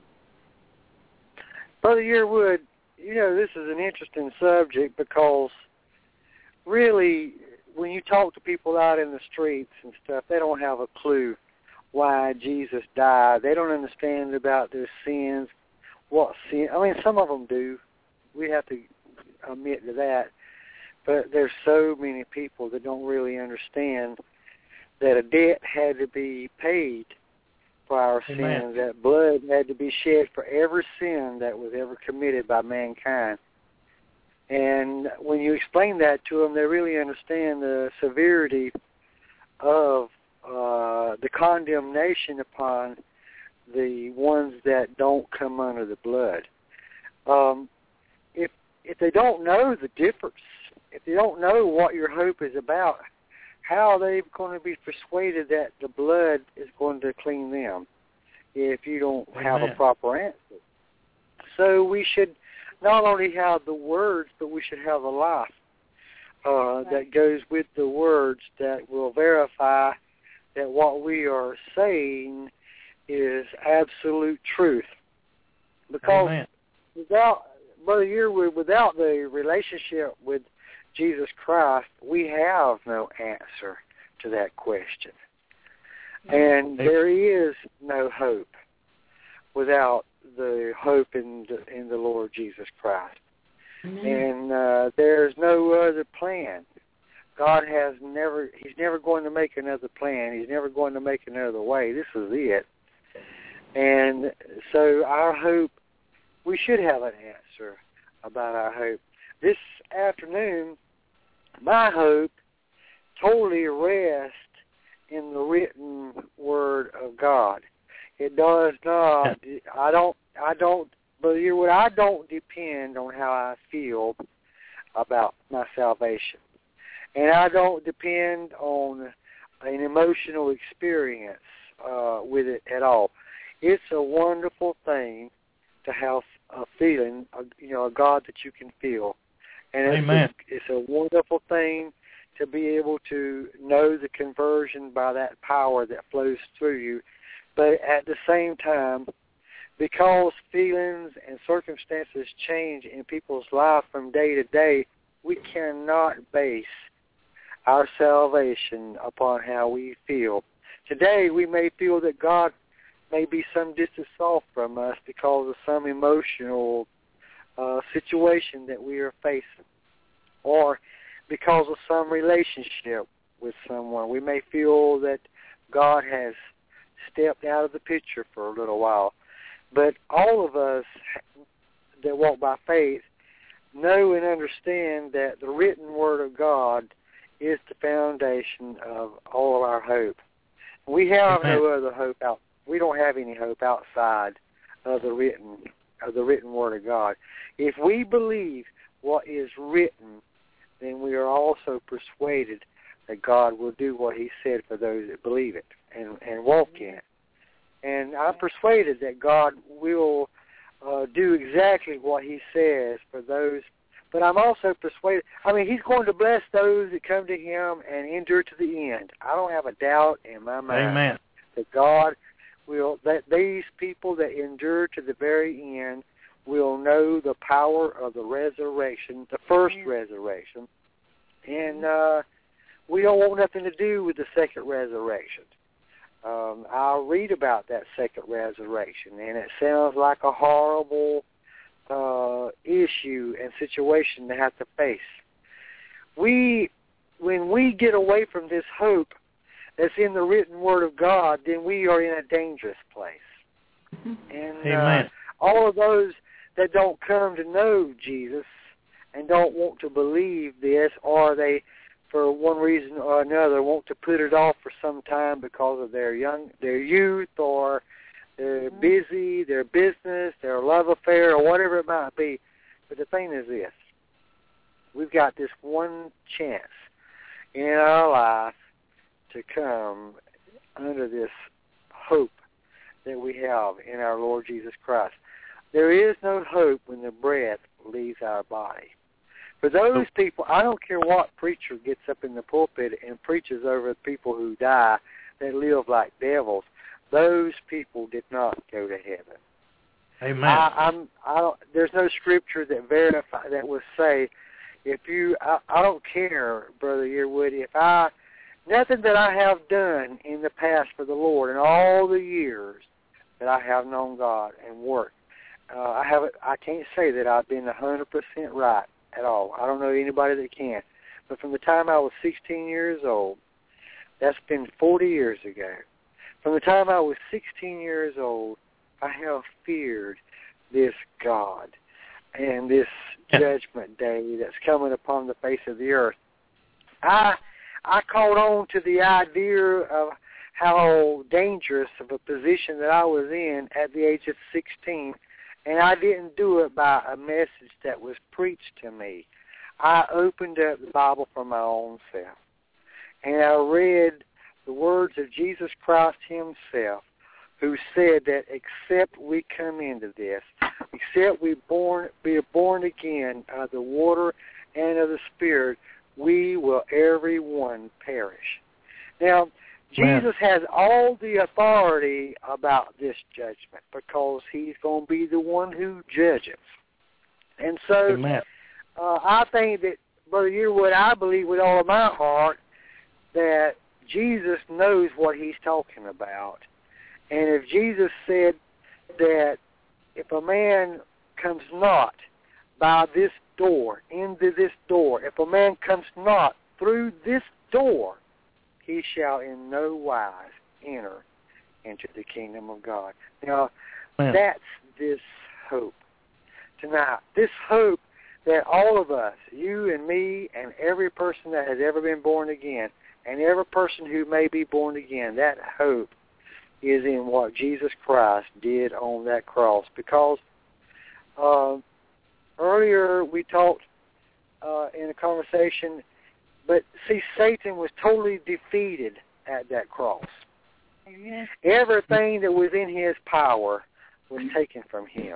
Brother Yearwood, you know, this is an interesting subject because really when you talk to people out in the streets and stuff, they don't have a clue why Jesus died. They don't understand about their sins, what sin. I mean, some of them do. We have to admit to that. But there's so many people that don't really understand that a debt had to be paid for our Amen. sins, that blood had to be shed for every sin that was ever committed by mankind. And when you explain that to them, they really understand the severity of Uh, the condemnation upon the ones that don't come under the blood. Um, if if they don't know the difference, if they don't know what your hope is about, how are they going to be persuaded that the blood is going to clean them if you don't Amen. have a proper answer? So we should not only have the words, but we should have a life uh, that goes with the words that will verify that what we are saying is absolute truth. Because Amen. without, Brother Yearwood, without the relationship with Jesus Christ, we have no answer to that question. And there is no hope without the hope in the, in the Lord Jesus Christ. Amen. And uh, there's no other plan. God has never, he's never going to make another plan. He's never going to make another way. This is it. And so our hope, we should have an answer about our hope. This afternoon, my hope totally rests in the written Word of God. It does not, I don't, I don't, but you what I don't depend on how I feel about my salvation. And I don't depend on an emotional experience uh, with it at all. It's a wonderful thing to have a feeling, a, you know, a God that you can feel. And it's Amen. A, it's a wonderful thing to be able to know the conversion by that power that flows through you. But at the same time, because feelings and circumstances change in people's life from day to day, we cannot base our salvation upon how we feel. Today, we may feel that God may be some distance off from us because of some emotional uh, situation that we are facing, or because of some relationship with someone. We may feel that God has stepped out of the picture for a little while. But all of us that walk by faith know and understand that the written Word of God is the foundation of all of our hope. We have Amen. no other hope out. We don't have any hope outside of the written of the written Word of God. If we believe what is written, then we are also persuaded that God will do what He said for those that believe it and, and walk in it. And I'm persuaded that God will uh, do exactly what He says for those. But I'm also persuaded, I mean, He's going to bless those that come to Him and endure to the end. I don't have a doubt in my mind Amen. that God will, that these people that endure to the very end will know the power of the resurrection, the first resurrection. And uh, we don't want nothing to do with the second resurrection. Um, I'll read about that second resurrection, and it sounds like a horrible uh, issue and situation to have to face. We, when we get away from this hope that's in the written Word of God, then we are in a dangerous place. And Amen. Uh, all of those that don't come to know Jesus and don't want to believe this, or they, for one reason or another, want to put it off for some time because of their young, their youth, or they're busy, their business, their love affair, or whatever it might be. But the thing is this: we've got this one chance in our life to come under this hope that we have in our Lord Jesus Christ. There is no hope when the breath leaves our body. For those people, I don't care what preacher gets up in the pulpit and preaches over people who die that live like devils. Those people did not go to heaven. Amen. I, I'm, I don't, there's no scripture that verify that would say, if you, I, I don't care, Brother Yearwood, if I, nothing that I have done in the past for the Lord in all the years that I have known God and worked, uh, I haven't, I can't say that I've been one hundred percent right at all. I don't know anybody that can. But from the time I was sixteen years old, that's been forty years ago. From the time I was sixteen years old, I have feared this God and this judgment day that's coming upon the face of the earth. I I caught on to the idea of how dangerous of a position that I was in at the age of sixteen, and I didn't do it by a message that was preached to me. I opened up the Bible for my own self, and I read the words of Jesus Christ Himself, who said that except we come into this, except we born, be born again of the water and of the Spirit, we will every one perish. Now, Jesus has all the authority about this judgment because He's going to be the one who judges. And so uh, I think that, Brother Yearwood, I believe with all of my heart that Jesus knows what he's talking about. And if Jesus said that if a man comes not by this door, into this door, if a man comes not through this door, he shall in no wise enter into the kingdom of God. Now, Man. that's this hope tonight. This hope that all of us, you and me and every person that has ever been born again, and every person who may be born again, that hope is in what Jesus Christ did on that cross. Because uh, earlier we talked uh, in a conversation, but see, Satan was totally defeated at that cross. Amen. Everything that was in his power was taken from him.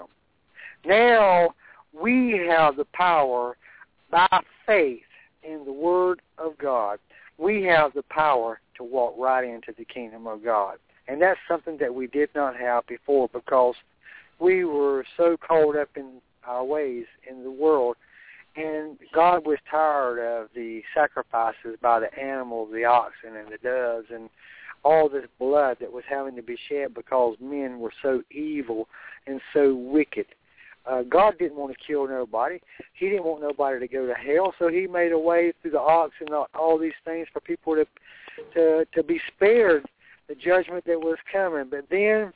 Now we have the power by faith in the Word of God. We have the power to walk right into the kingdom of God. And that's something that we did not have before because we were so caught up in our ways in the world. And God was tired of the sacrifices by the animals, the oxen and the doves, and all this blood that was having to be shed because men were so evil and so wicked. Uh, God didn't want to kill nobody. He didn't want nobody to go to hell, so he made a way through the ox and all, all these things for people to, to to be spared the judgment that was coming. But then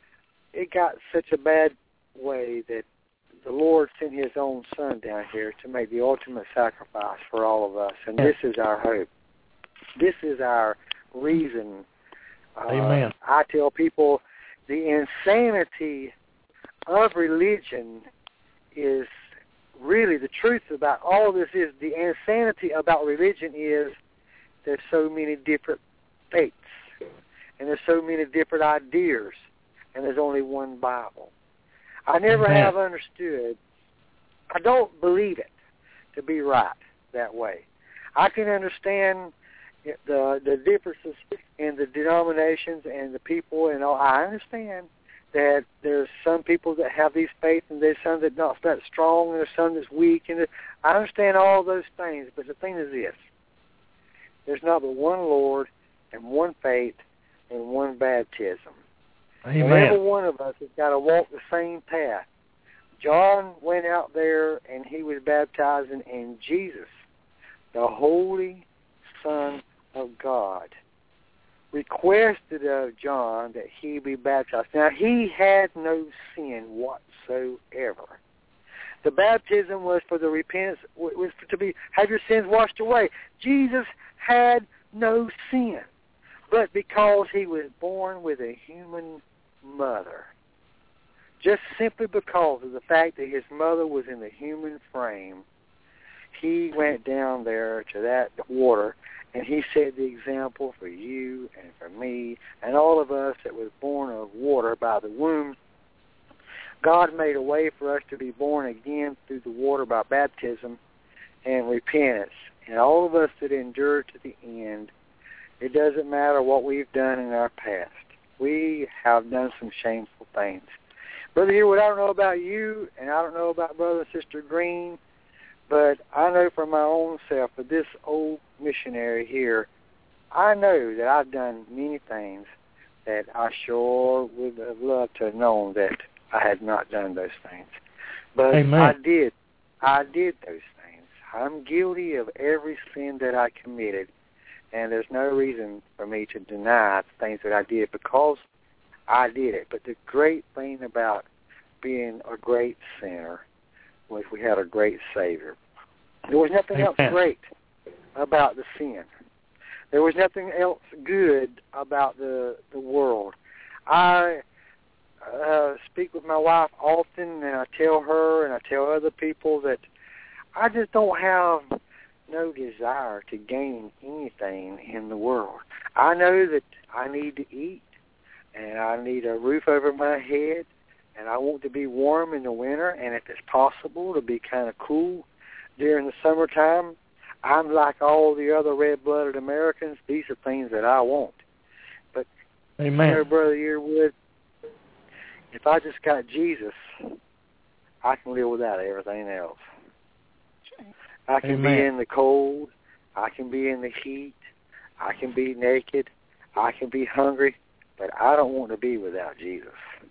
it got such a bad way that the Lord sent his own son down here to make the ultimate sacrifice for all of us. And this is our hope. This is our reason. Uh, Amen. I tell people the insanity of religion is really the truth about all this is the insanity about religion is there's so many different faiths and there's so many different ideas and there's only one Bible. I never Amen. have understood. I don't believe it to be right that way. I can understand the the differences in the denominations and the people and all. I understand that there's some people that have these faiths and there's some that not that strong and there's some that's weak. And I understand all those things, but the thing is this. There's not but one Lord and one faith and one baptism. Amen. And every one of us has got to walk the same path. John went out there and he was baptizing in Jesus, the Holy Son of God, requested of John that he be baptized. Now, he had no sin whatsoever. The baptism was for the repentance, was to be have your sins washed away. Jesus had no sin, but because he was born with a human mother, just simply because of the fact that his mother was in the human frame, he went down there to that water and he set the example for you and for me and all of us that was born of water by the womb. God made a way for us to be born again through the water by baptism and repentance. And all of us that endure to the end, it doesn't matter what we've done in our past. We have done some shameful things. Brother Herewood, I don't know about you, and I don't know about Brother and Sister Green, but I know for my own self, for this old missionary here, I know that I've done many things that I sure would have loved to have known that I had not done those things. But Amen. I did. I did those things. I'm guilty of every sin that I committed, and there's no reason for me to deny the things that I did because I did it. But the great thing about being a great sinner was we had a great Savior. There was nothing Amen. else great about the sin. There was nothing else good about the the world. I uh, speak with my wife often, and I tell her and I tell other people that I just don't have no desire to gain anything in the world. I know that I need to eat, and I need a roof over my head, and I want to be warm in the winter, and if it's possible, to be kind of cool during the summertime. I'm like all the other red-blooded Americans. These are things that I want. But, Amen. you know, Brother Yearwood, if I just got Jesus, I can live without everything else. I can Amen. be in the cold. I can be in the heat. I can be naked. I can be hungry. But I don't want to be without Jesus.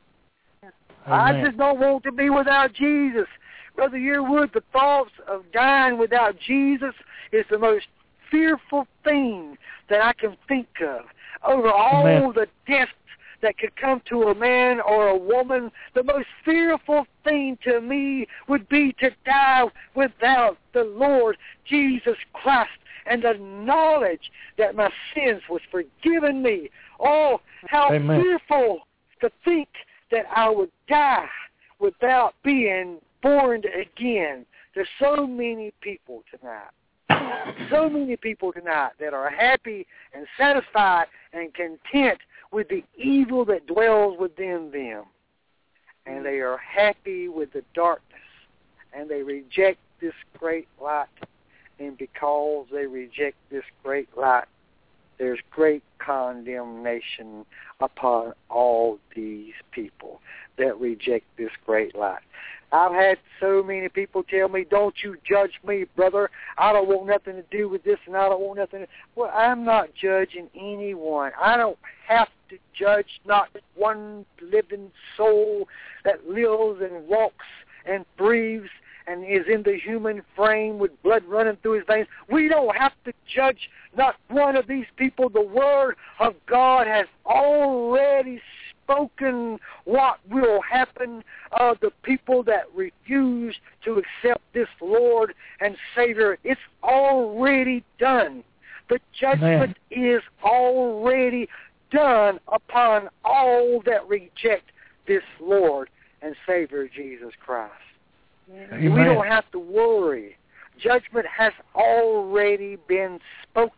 Amen. I just don't want to be without Jesus. Brother Yearwood, the thoughts of dying without Jesus is the most fearful thing that I can think of. Over all Amen. The deaths that could come to a man or a woman, the most fearful thing to me would be to die without the Lord Jesus Christ and the knowledge that my sins was forgiven me. Oh, how Amen. Fearful to think that I would die without being born again. There's so many people tonight, so many people tonight that are happy and satisfied and content with the evil that dwells within them. And they are happy with the darkness. And they reject this great light. And because they reject this great light, there's great condemnation upon all these people that reject this great light. I've had so many people tell me, don't you judge me, brother. I don't want nothing to do with this, and I don't want nothing to... Well, I'm not judging anyone. I don't have to judge not one living soul that lives and walks and breathes and is in the human frame with blood running through his veins. We don't have to judge not one of these people. The Word of God has already spoken what will happen of the people that refuse to accept this Lord and Savior. It's already done. The judgment Man. Is already done upon all that reject this Lord and Savior Jesus Christ. Amen. We don't have to worry. Judgment has already been spoken.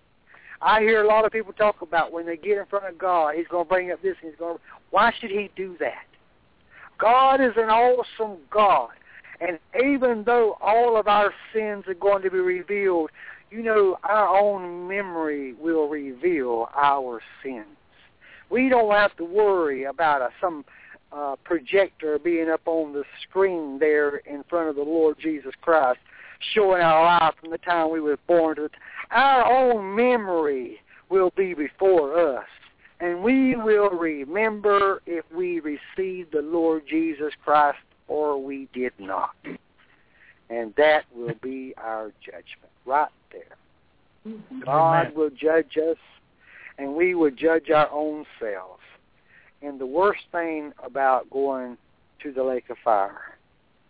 I hear a lot of people talk about when they get in front of God, he's going to bring up this and he's going to... Why should he do that? God is an awesome God. And even though all of our sins are going to be revealed, you know, our own memory will reveal our sins. We don't have to worry about a, some... Uh, projector being up on the screen there in front of the Lord Jesus Christ, showing our life from the time we were born to the t- our own memory will be before us, and we will remember if we received the Lord Jesus Christ or we did not, and that will be our judgment right there. Mm-hmm. God Amen. Will judge us, and we will judge our own selves. And the worst thing about going to the lake of fire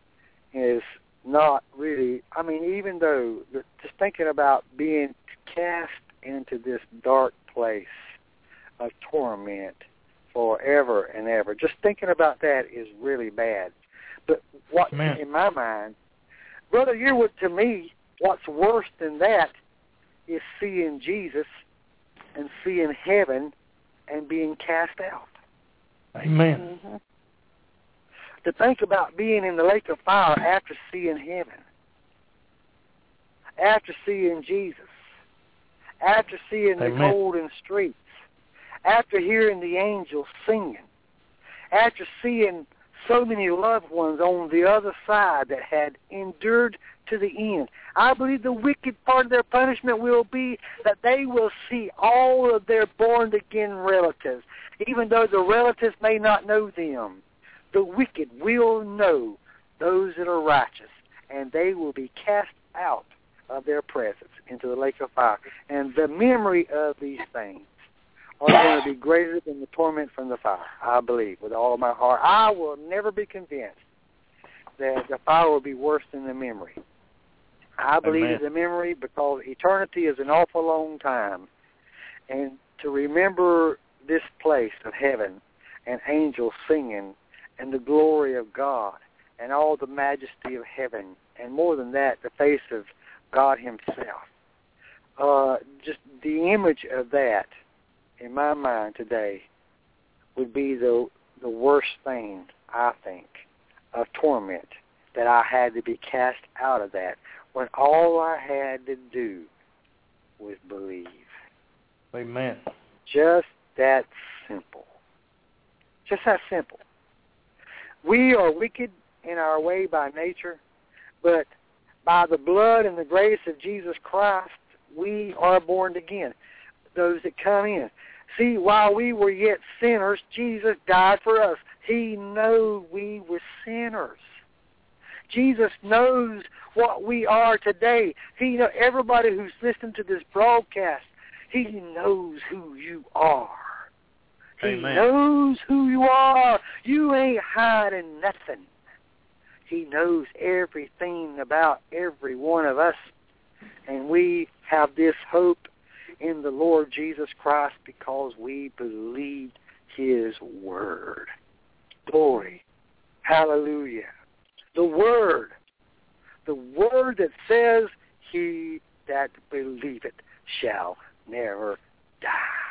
is not really, I mean, even though, just thinking about being cast into this dark place of torment forever and ever, just thinking about that is really bad. But what, Man. In my mind, Brother Yearwood, to me, what's worse than that is seeing Jesus and seeing heaven and being cast out. Amen. Mm-hmm. To think about being in the lake of fire after seeing heaven, after seeing Jesus, after seeing Amen. The golden streets, after hearing the angels singing, after seeing so many loved ones on the other side that had endured to the end. I believe the wicked part of their punishment will be that they will see all of their born-again relatives. Even though the relatives may not know them, the wicked will know those that are righteous, and they will be cast out of their presence into the lake of fire. And the memory of these things are going to be greater than the torment from the fire, I believe, with all of my heart. I will never be convinced that the fire will be worse than the memory. I believe Amen. In the memory because eternity is an awful long time. And to remember this place of heaven and angels singing and the glory of God and all the majesty of heaven, and more than that, the face of God himself. Uh, just the image of that, in my mind today, would be the the worst thing, I think, of torment, that I had to be cast out of that when all I had to do was believe. Amen. Just that simple. Just that simple. We are wicked in our way by nature, but by the blood and the grace of Jesus Christ, we are born again. those that come in. See, while we were yet sinners, Jesus died for us. He knew we were sinners. Jesus knows what we are today. He know everybody who's listening to this broadcast, he knows who you are. He Amen. knows who you are. You ain't hiding nothing. He knows everything about every one of us. And we have this hope in the Lord Jesus Christ because we believed his word. Glory. Hallelujah. The word. The word that says, he that believeth shall never die.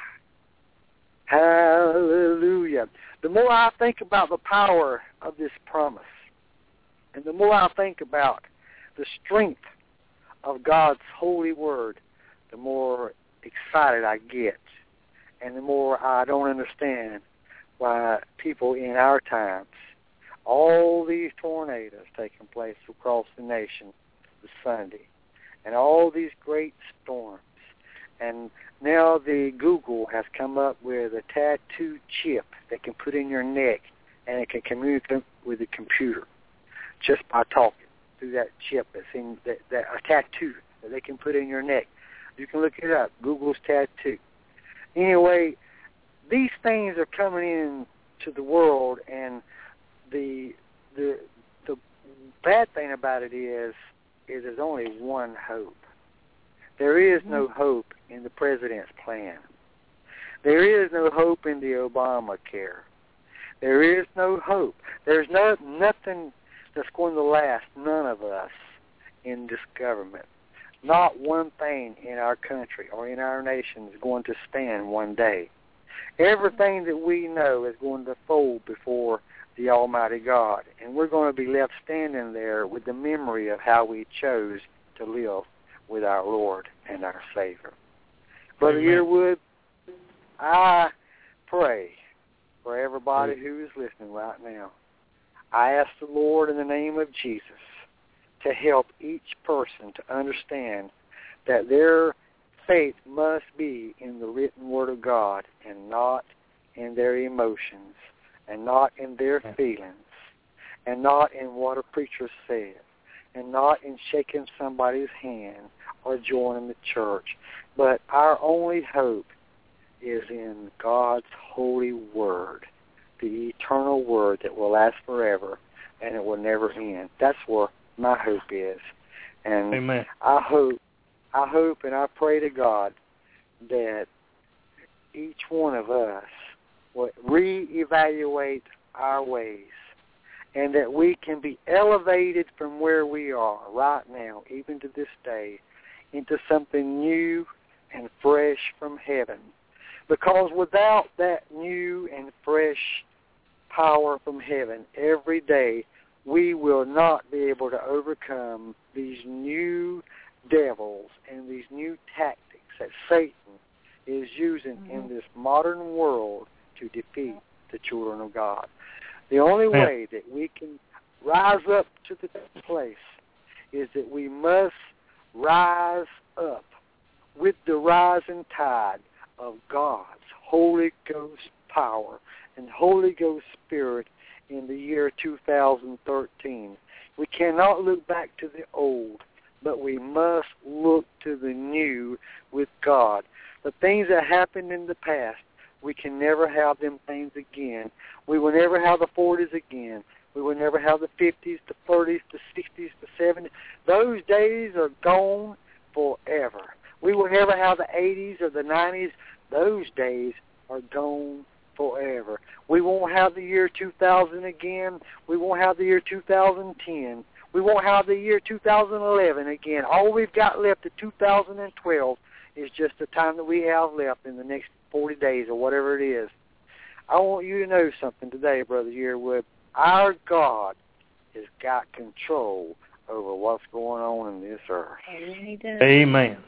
Hallelujah. The more I think about the power of this promise, and the more I think about the strength of God's holy word, the more excited I get, and the more I don't understand why people in our times, all these tornadoes taking place across the nation this Sunday, and all these great storms, and now the Google has come up with a tattoo chip that can put in your neck, and it can communicate with the computer just by talking through that chip that's in that, that a tattoo that they can put in your neck. You can look it up, Google's tattoo. Anyway, these things are coming in to the world, and the the the bad thing about it is is there's only one hope. There is no hope in the president's plan. There is no hope in the Obamacare. There is no hope. There's no nothing that's going to last, none of us, in this government. Not one thing in our country or in our nation is going to stand one day. Everything that we know is going to fold before the Almighty God, and we're going to be left standing there with the memory of how we chose to live with our Lord and our Savior. Brother Amen. Yearwood, I pray for everybody who is listening right now. I ask the Lord in the name of Jesus to help each person to understand that their faith must be in the written Word of God and not in their emotions and not in their feelings and not in what a preacher said and not in shaking somebody's hand or joining the church. But our only hope is in God's holy word, the eternal word that will last forever and it will never end. That's where my hope is. And Amen. I hope, I hope and I pray to God that each one of us will reevaluate our ways and that we can be elevated from where we are right now, even to this day, into something new and fresh from heaven. Because without that new and fresh power from heaven every day, we will not be able to overcome these new devils and these new tactics that Satan is using mm-hmm. in this modern world to defeat the children of God. The only yeah. way that we can rise up to the place is that we must rise up with the rising tide of God's Holy Ghost power and Holy Ghost Spirit in the year two thousand thirteen. We cannot look back to the old, but we must look to the new with God. The things that happened in the past, we can never have them things again. We will never have the forties again. We will never have the fifties, the thirties, the sixties, the seventies. Those days are gone forever. We will never have the eighties or the nineties. Those days are gone forever. We won't have the year two thousand again. We won't have the year two thousand ten. We won't have the year two thousand eleven again. All we've got left to two thousand twelve is just the time that we have left in the next forty days or whatever it is. I want you to know something today, Brother Yearwood. Our God has got control over what's going on in this earth. Amen.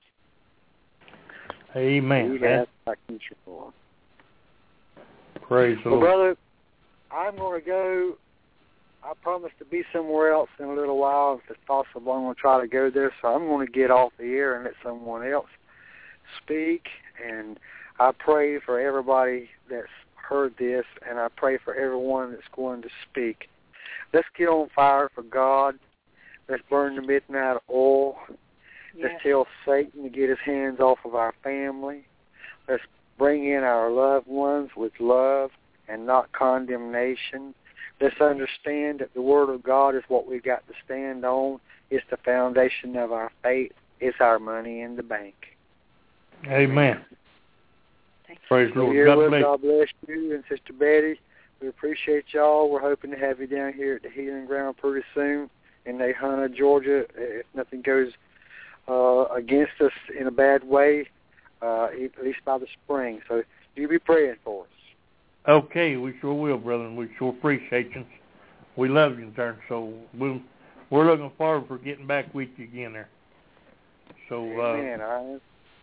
Amen. He has got control. Praise the well, Lord. Brother, I'm going to go. I promise to be somewhere else in a little while. If it's possible, I'm going to try to go there. So I'm going to get off the air and let someone else speak. And I pray for everybody that's heard this, and I pray for everyone that's going to speak. Let's get on fire for God. Let's burn the midnight oil. Let's Yes. tell Satan to get his hands off of our family. Let's bring in our loved ones with love and not condemnation. Let's understand that the Word of God is what we've got to stand on. It's the foundation of our faith. It's our money in the bank. Amen. Praise the So Lord. here God with bless. God bless you and Sister Betty. We appreciate y'all. We're hoping to have you down here at the Healing Ground pretty soon in Nahana, Georgia, if nothing goes uh, against us in a bad way, uh, at least by the spring. So you be praying for us. Okay, we sure will, brother, and we sure appreciate you. We love you, sir. So we'll, we're looking forward for getting back with you again there. So, Amen. uh, All right.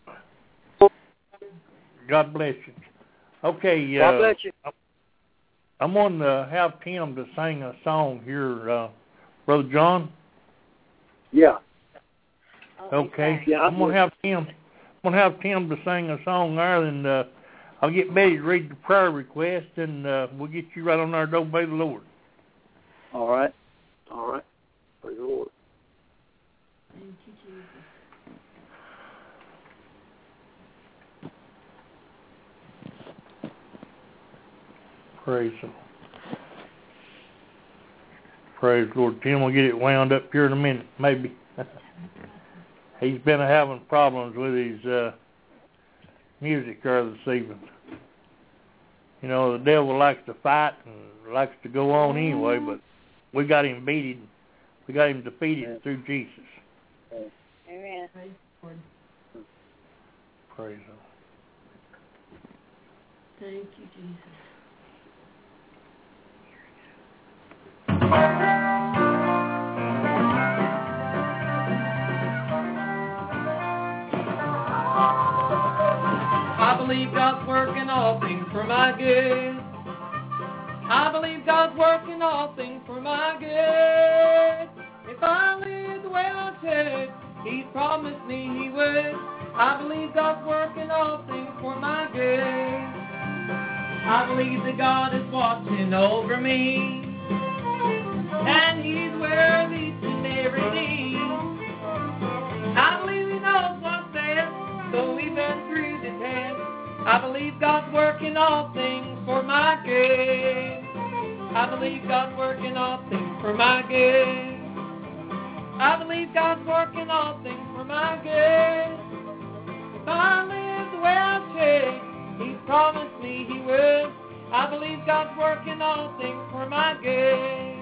God bless you. Okay. God uh, bless you. I'm going to have Tim to sing a song here, uh, Brother John. Yeah. Okay. Yeah, I'm going to have Tim. I'm going to have Tim to sing a song there, and uh, I'll get Betty to read the prayer request, and uh, we'll get you right on our door by the Lord. All right. All right. Praise the Lord. Thank you, Jesus. Praise the Lord. Praise the Lord. Tim will get it wound up here in a minute, maybe. He's been having problems with his uh, music there this evening. You know, the devil likes to fight and likes to go on anyway, but we got him beaten. We got him defeated yeah. through Jesus. Amen. Praise the Lord. Thank you, Jesus. I believe God's working all things for my good. I believe God's working all things for my good. If I live the way I should, He's promised me He would. I believe God's working all things for my good. I believe that God is watching over me, and He's aware of each and every need. I believe He knows what's there, so we've been through the test. I believe God's working all things for my good. I believe God's working all things for my good. I believe God's working all things for my good. If I live the way I should, He promised me He would. I believe God's working all things for my good.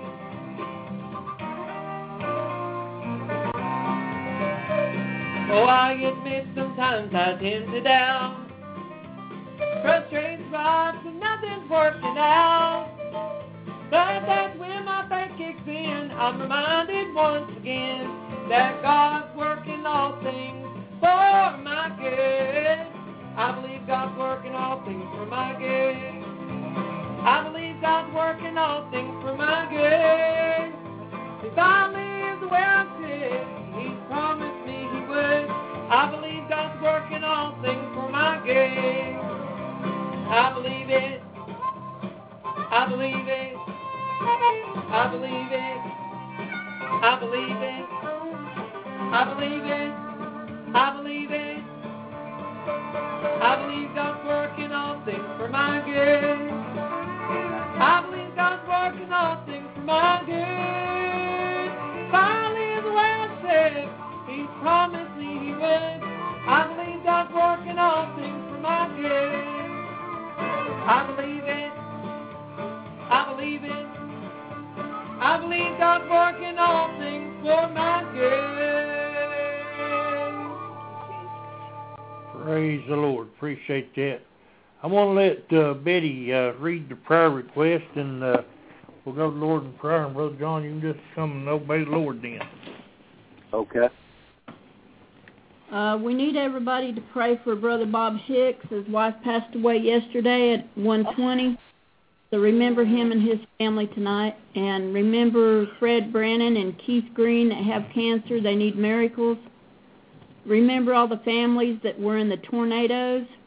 Oh, I admit sometimes I tend to doubt. Frustrated by that nothing's working out. But that's when my faith kicks in. I'm reminded once again that God's working all things for my good. I believe God's working all things for my good. I believe God's working all things for my good. If I live the way I should, He promised me He would. I believe God's working all things for my good. I believe it. I believe it. I believe it. I believe it. I believe it. I believe it. I believe God's working all things for my good. I believe God's working all things for my good. If I live the way I said, He promised me He would. I believe God's working all things for my good. I believe it. I believe it. I believe God's working all things for my good. Praise the Lord. Appreciate that. I want to let uh, Betty uh, read the prayer request, and uh, we'll go to the Lord in prayer. And Brother John, you can just come and obey the Lord then. Okay. Uh, we need everybody to pray for Brother Bob Hicks. His wife passed away yesterday at one twenty. So remember him and his family tonight. And remember Fred Brannon and Keith Green that have cancer. They need miracles. Remember all the families that were in the tornadoes.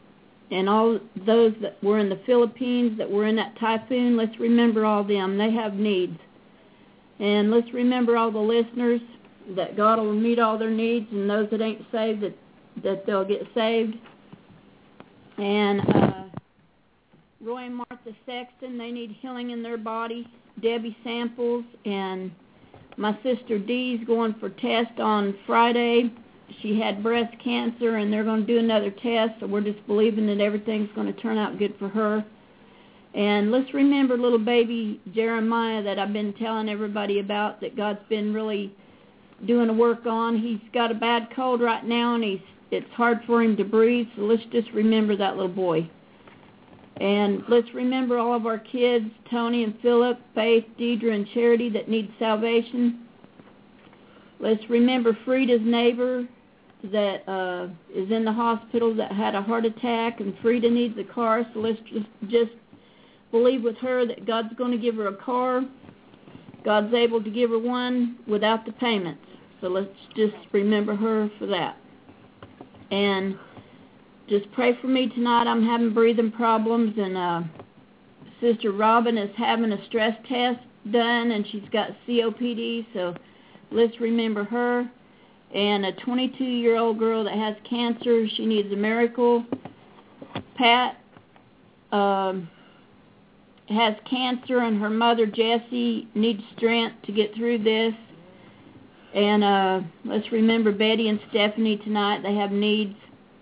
and all those that were in the Philippines that were in that typhoon. Let's remember all them. They have needs. And let's remember all the listeners, that God will meet all their needs, and those that ain't saved, that, that they'll get saved. And uh, Roy and Martha Sexton, they need healing in their body. Debbie Samples, and my sister Dee's going for test on Friday. She had breast cancer, and they're going to do another test, so we're just believing that everything's going to turn out good for her. And let's remember little baby Jeremiah that I've been telling everybody about, that God's been really doing a work on. He's got a bad cold right now, and he's it's hard for him to breathe, so let's just remember that little boy. And let's remember all of our kids, Tony and Philip, Faith, Deidre, and Charity, that need salvation. Let's remember Frida's neighbor that uh, is in the hospital that had a heart attack, and Frida needs a car, so let's just, just believe with her that God's going to give her a car. God's able to give her one without the payments, so let's just remember her for that. And just pray for me tonight. I'm having breathing problems, and uh, Sister Robin is having a stress test done, and she's got C O P D, so let's remember her. And a twenty-two-year-old girl that has cancer, she needs a miracle. Pat um, has cancer, and her mother, Jessie, needs strength to get through this. And uh, let's remember Betty and Stephanie tonight. They have needs.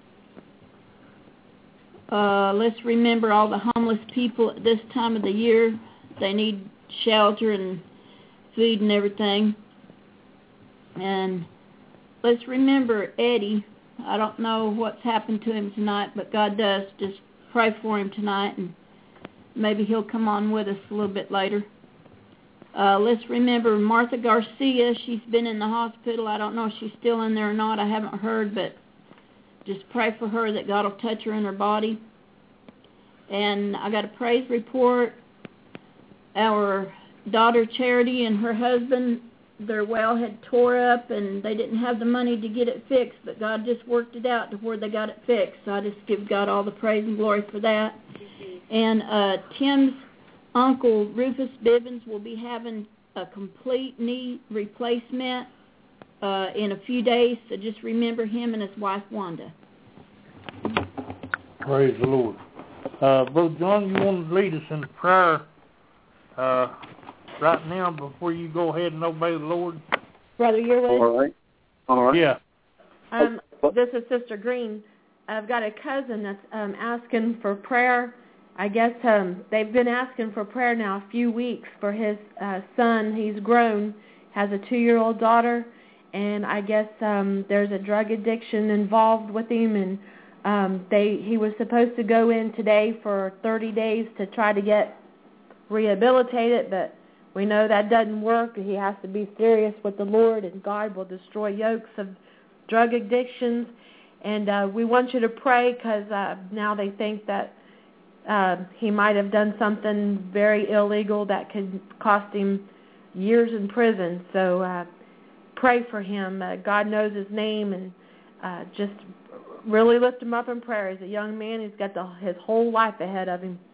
Uh, let's remember all the homeless people at this time of the year. They need shelter and food and everything. And let's remember Eddie. I don't know what's happened to him tonight, but God does. Just pray for him tonight, and maybe he'll come on with us a little bit later. Uh, let's remember Martha Garcia. She's been in the hospital. I don't know if she's still in there or not. I haven't heard, but just pray for her that God will touch her in her body. And I got a praise report. Our daughter Charity and her husband, their well had tore up, and they didn't have the money to get it fixed, but God just worked it out to where they got it fixed. So I just give God all the praise and glory for that. And uh, Tim's uncle, Rufus Bivens, will be having a complete knee replacement uh, in a few days, so just remember him and his wife, Wanda. Praise the Lord. Uh, Brother John, you want to lead us in prayer uh, right now before you go ahead and obey the Lord? Brother Yearwood? All right. All right. Yeah. Um, this is Sister Green. I've got a cousin that's um, asking for prayer. I guess um, they've been asking for prayer now a few weeks for his uh, son. He's grown, has a two-year-old daughter, and I guess um, there's a drug addiction involved with him, and um, they he was supposed to go in today for thirty days to try to get rehabilitated, but we know that doesn't work. He has to be serious with the Lord, and God will destroy yokes of drug addictions. And uh, we want you to pray, because uh, now they think that Uh, he might have done something very illegal that could cost him years in prison. So uh, pray for him. Uh, God knows his name, and uh, just really lift him up in prayer. He's a young man. He's got the, his whole life ahead of him.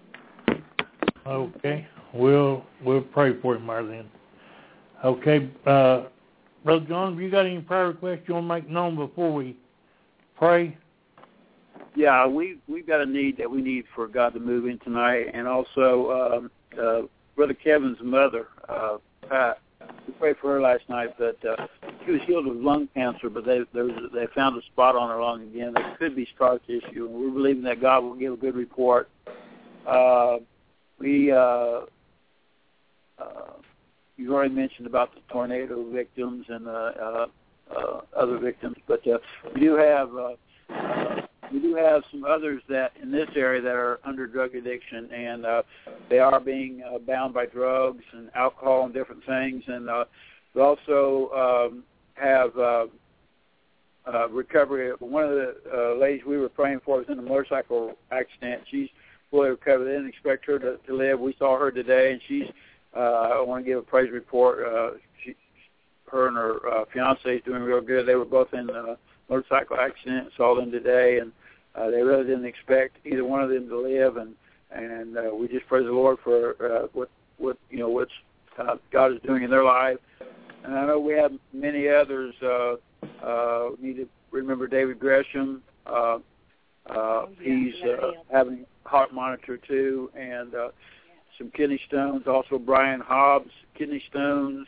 Okay. We'll we'll pray for him, Marlene. Okay. Uh, Brother John, have you got any prayer requests you want to make known before we pray? Yeah, we, we've got a need that we need for God to move in tonight, and also um, uh, Brother Kevin's mother, uh, Pat. We prayed for her last night, but uh, she was healed of lung cancer, but they there was, they found a spot on her lung again. There could be scar tissue, and we're believing that God will give a good report. Uh, we, uh, uh, you already mentioned about the tornado victims and uh, uh, uh, other victims, but uh, we do have... Uh, uh, We do have some others that in this area that are under drug addiction, and uh, they are being uh, bound by drugs and alcohol and different things. And uh, we also um, have uh, uh, recovery. One of the uh, ladies we were praying for was in a motorcycle accident. She's fully recovered. They didn't expect her to, to live. We saw her today, and she's. Uh, I want to give a praise report. Uh, she, her and her uh, fiance is doing real good. They were both in. Uh, motorcycle accident, saw them today, and uh, they really didn't expect either one of them to live, and and uh, we just praise the Lord for uh, what what you know what's uh, God is doing in their life. And I know we have many others. Uh, uh, we need to remember David Gresham. Uh, uh, he's uh, having a heart monitor too, and uh, some kidney stones. Also, Brian Hobbs, kidney stones,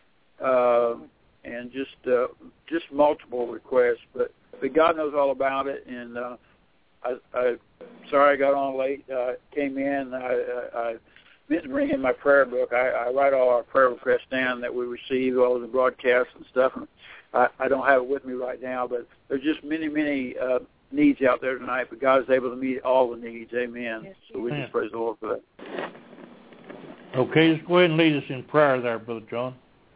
uh, and just uh, just multiple requests. But but God knows all about it. And uh, I, I sorry I got on late. Uh, came in. I, I, I meant to bring in my prayer book. I, I write all our prayer requests down that we receive, all of the broadcasts and stuff. And I, I don't have it with me right now, but there's just many, many uh, needs out there tonight. But God is able to meet all the needs. Amen. Yes, so we just praise the Lord for that. Okay, just go ahead and lead us in prayer there, Brother John.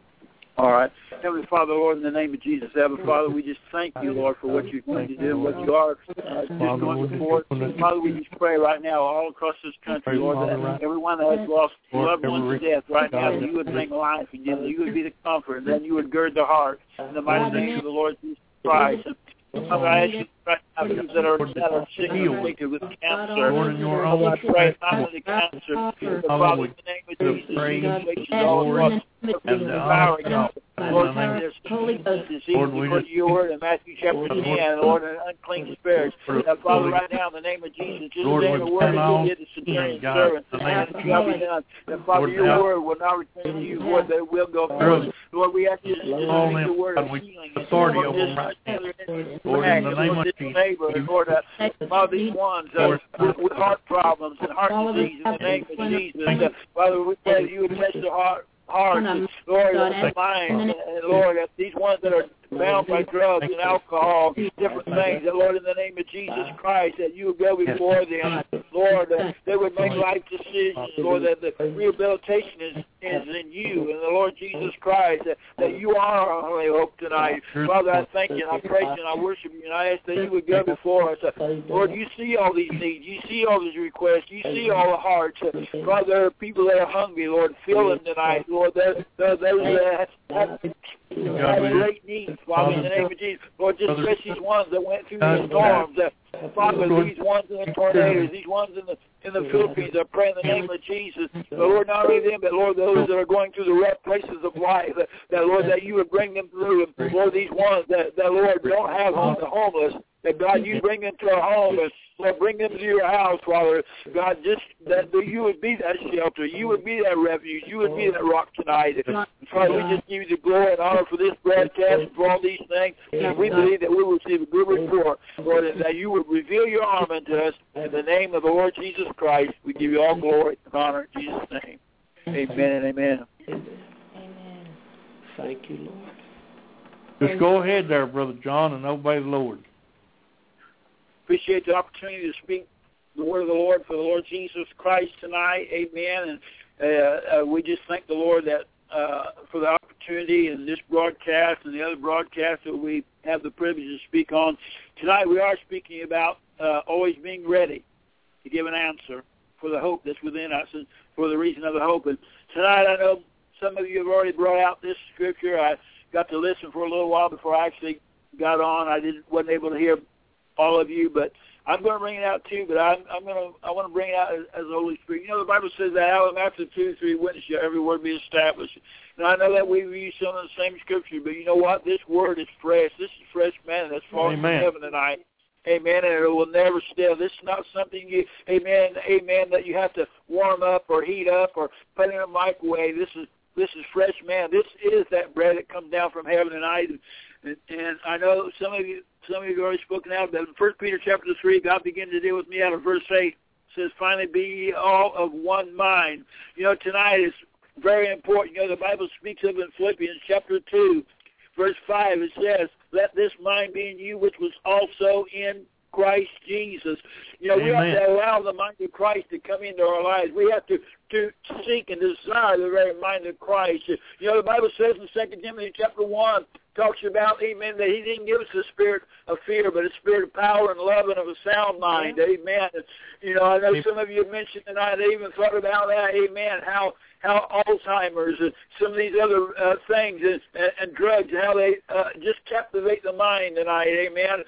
All right. Heavenly Father, Lord, in the name of Jesus, Heavenly Father, we just thank you, Lord, for what you're going to do and what you are uh, just going before. Father, we just pray right now all across this country, Lord, that everyone that has lost loved ones to death right now, that you would bring life again, that you would be the comfort, and then you would gird the heart in the mighty name of the Lord Jesus Christ. Father, I ask you right now, those that are, that are sick and afflicted with cancer, Father, I pray not only cancer, but Father, in the name of Jesus, situations all across and devouring us. Lord, make this disease according to your word in Matthew chapter ten, Lord, and unclean spirits. Now, Father, right now, in the name of Jesus, just say the word that you did to Samaritan servant, and it shall be done. And Father, your word will not return to you, Lord, that it will go forth. Lord, we ask you to speak the word of healing. Authority over them right now. Lord, in the name of Jesus. Neighbor, Lord, uh, Father, these ones uh, with, with heart problems and heart disease, in the name of Jesus. Uh, Father, we pray that you would touch their heart. Hearts, Lord, and minds, and Lord, these ones that are bound by drugs and alcohol, different things, that Lord, in the name of Jesus Christ, that you would go before them, Lord, that they would make life decisions, Lord, that the rehabilitation is, is in you, and the Lord Jesus Christ, that, that you are our only hope tonight. Father, I thank you, and I praise you, and I worship you, and I ask that you would go before us. Lord, you see all these needs, you see all these requests, you see all the hearts. Father, there are people that are hungry, Lord, fill them tonight, Lord, those that have, have great needs. Father, in the name of Jesus, Lord, just bless these ones that went through the storms. Uh, Father, these ones in the tornadoes, these ones in the in the Philippines, I pray in the name of Jesus. But Lord, not only them, but Lord, those that are going through the rough places of life, that, that Lord, that you would bring them through. And Lord, these ones that, that Lord, don't have home, the homeless, that God, you bring them to a home, and Lord, bring them to your house, Father. God, just that you would be that shelter, you would be that refuge, you would be that rock tonight. And Father, we just give you the glory and honor for this broadcast and for all these things. And we believe that we will receive a good report, Lord, and that you would reveal your arm unto us in the name of the Lord Jesus Christ. We give you all glory and honor in Jesus' name. Amen and amen. Amen. Thank you, Lord. Just go ahead there, Brother John, and obey the Lord. Appreciate the opportunity to speak the word of the Lord for the Lord Jesus Christ tonight. Amen. And uh, uh, we just thank the Lord that uh, for the opportunity and this broadcast and the other broadcasts that we have the privilege to speak on. Tonight we are speaking about uh, always being ready to give an answer for the hope that's within us and for the reason of the hope. And tonight I know some of you have already brought out this scripture. I got to listen for a little while before I actually got on. I didn't wasn't able to hear all of you, but I'm going to bring it out too. But I'm, I'm going to I want to bring it out as, as the Holy Spirit. You know, the Bible says that out after two, three witnesses, shall every word be established. And I know that we've used some of the same scripture, but you know what? This word is fresh. This is fresh manna that's falling from heaven tonight. Amen. And it will never stale. This is not something you, amen, amen, that you have to warm up or heat up or put in a microwave. This is this is fresh manna. This is that bread that comes down from heaven tonight. And, and I know some of you. Some of you have already spoken out, but in First Peter chapter three, God began to deal with me out of verse eight. It says, finally, be ye all of one mind. You know, tonight is very important. You know, the Bible speaks of in Philippians chapter two, verse five, it says, let this mind be in you, which was also in Christ Jesus. You know, Amen. We have to allow the mind of Christ to come into our lives. We have to, to seek and desire the very mind of Christ. You know, the Bible says in Second Timothy chapter one, talks about, amen, that he didn't give us a spirit of fear, but a spirit of power and love and of a sound mind, amen. You know, I know some of you have mentioned tonight, they even thought about that, amen, how how Alzheimer's and some of these other uh, things and, and drugs, how they uh, just captivate the mind tonight, amen.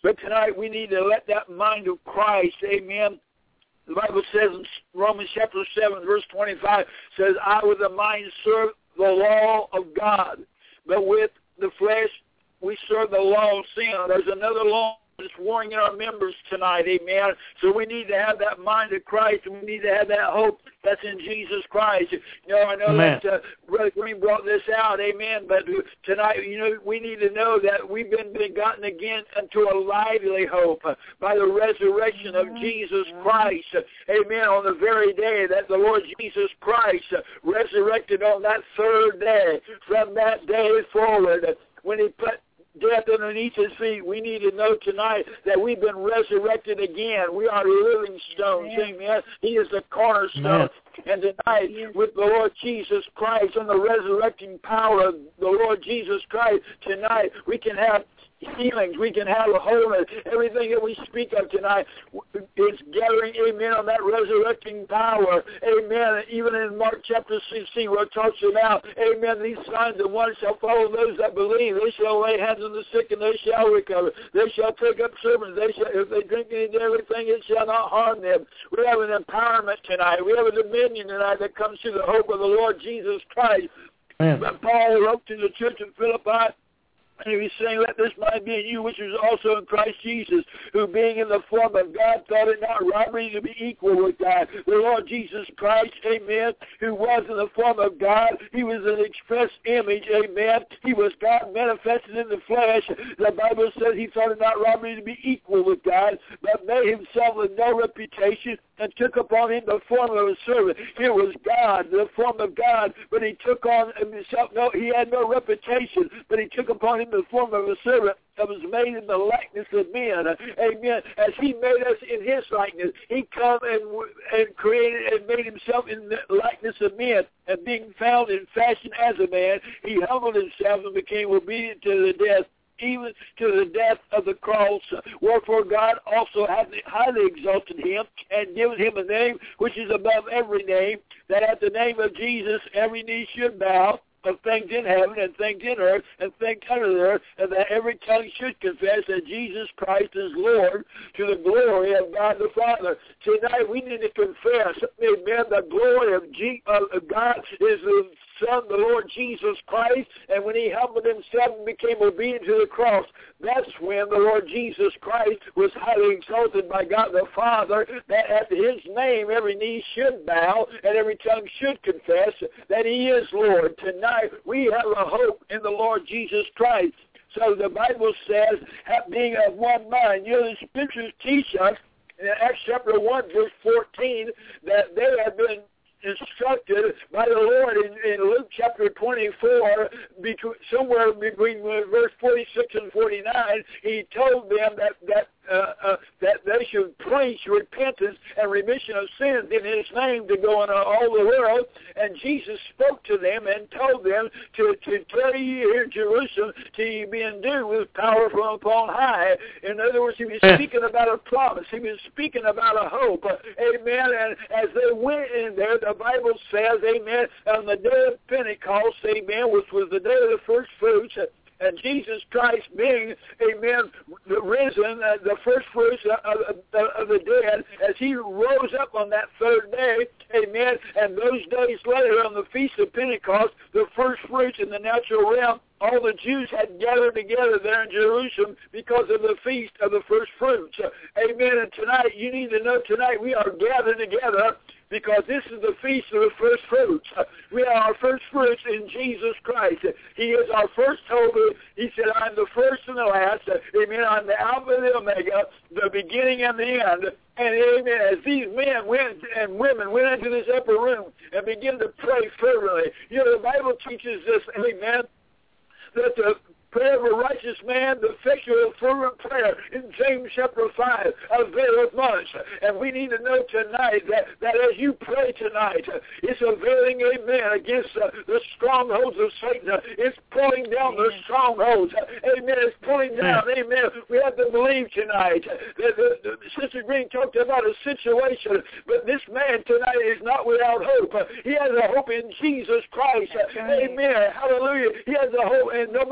But tonight we need to let that mind of Christ, amen. The Bible says in Romans chapter seven, verse twenty-five, says, I with the mind serve the law of God, but with the flesh we serve the law of sin. There's another law that's warring in our members tonight, amen. So we need to have that mind of Christ, and we need to have that hope that's in Jesus Christ. You know, I know amen. that uh, Brother Green brought this out, amen, but tonight, you know, we need to know that we've been begotten again unto a lively hope uh, by the resurrection of Jesus Christ, uh, amen, on the very day that the Lord Jesus Christ uh, resurrected on that third day. From that day forward, uh, when he put death underneath his feet, we need to know tonight that we've been resurrected again. We are living stones, amen. He is the cornerstone. Amen. And tonight, with the Lord Jesus Christ and the resurrecting power of the Lord Jesus Christ, tonight we can have healings, we can have a wholeness. Everything that we speak of tonight is gathering, amen, on that resurrecting power, amen. Even in Mark chapter sixteen, where it talks about, amen, these signs and wonders shall follow those that believe. They shall lay hands on the sick and they shall recover. They shall take up serpents. They shall, if they drink any of everything, it shall not harm them. We have an empowerment tonight. We have a dominion tonight that comes through the hope of the Lord Jesus Christ. Amen. But Paul wrote to the church of Philippi, and he was saying, let this mind be in you, which is also in Christ Jesus, who being in the form of God, thought it not robbery to be equal with God. The Lord Jesus Christ, amen, who was in the form of God, he was an express image, amen. He was God manifested in the flesh. The Bible says he thought it not robbery to be equal with God, but made himself with no reputation, and took upon him the form of a servant. Here was God, the form of God, but he took on himself, no, he had no reputation, but he took upon him the form of a servant that was made in the likeness of men. Amen. As he made us in his likeness, he come and and created and made himself in the likeness of men. And being found in fashion as a man, he humbled himself and became obedient to the death, even to the death of the cross. Wherefore God also hath highly exalted him, and given him a name which is above every name, that at the name of Jesus every knee should bow, of things in heaven and things in earth and things under the earth, and that every tongue should confess that Jesus Christ is Lord, to the glory of God the Father. Tonight we need to confess, amen, the glory of, G- of God is the Son, the Lord Jesus Christ, and when he humbled himself and became obedient to the cross, that's when the Lord Jesus Christ was highly exalted by God the Father, that at his name every knee should bow and every tongue should confess that he is Lord. Tonight we have a hope in the Lord Jesus Christ. So the Bible says, being of one mind, you know, the scriptures teach us in Acts chapter one, verse fourteen, that they have been instructed by the Lord in, in Luke chapter twenty-four, between, somewhere between verse forty-six and forty-nine, he told them that that uh, uh, that they should preach repentance and remission of sins in his name to go into all the world. And Jesus spoke to them and told them to, to tell you here in Jerusalem to you be endued with power from upon high. In other words, he was speaking about a promise. He was speaking about a hope. Uh, amen. And as they went in there, the Bible says, amen, on the day of Pentecost, amen, which was the day of the first fruits, uh, and Jesus Christ being, amen, risen, uh, the first fruits of, of, of the dead, as he rose up on that third day, amen, and those days later on the Feast of Pentecost, the first fruits in the natural realm, all the Jews had gathered together there in Jerusalem because of the Feast of the First Fruits. Uh, amen, and tonight, you need to know tonight we are gathered together because this is the Feast of the First Fruits. Uh, we are our first fruits in Jesus Christ. Uh, he is our first hope. He said, I'm the first and the last. Uh, amen, I'm the Alpha and the Omega, the beginning and the end. And amen, as these men went and women went into this upper room and began to pray fervently. You know, the Bible teaches us, amen, that the prayer of a righteous man, the effectual fervent prayer in James chapter five availeth much. And we need to know tonight that, that as you pray tonight, it's availing, amen, against uh, the strongholds of Satan. It's pulling down the strongholds. Amen. It's pulling down, amen. We have to believe tonight. The, the, the, Sister Green talked about a situation, but this man tonight is not without hope. He has a hope in Jesus Christ. Amen. Hallelujah. He has a hope, and no matter what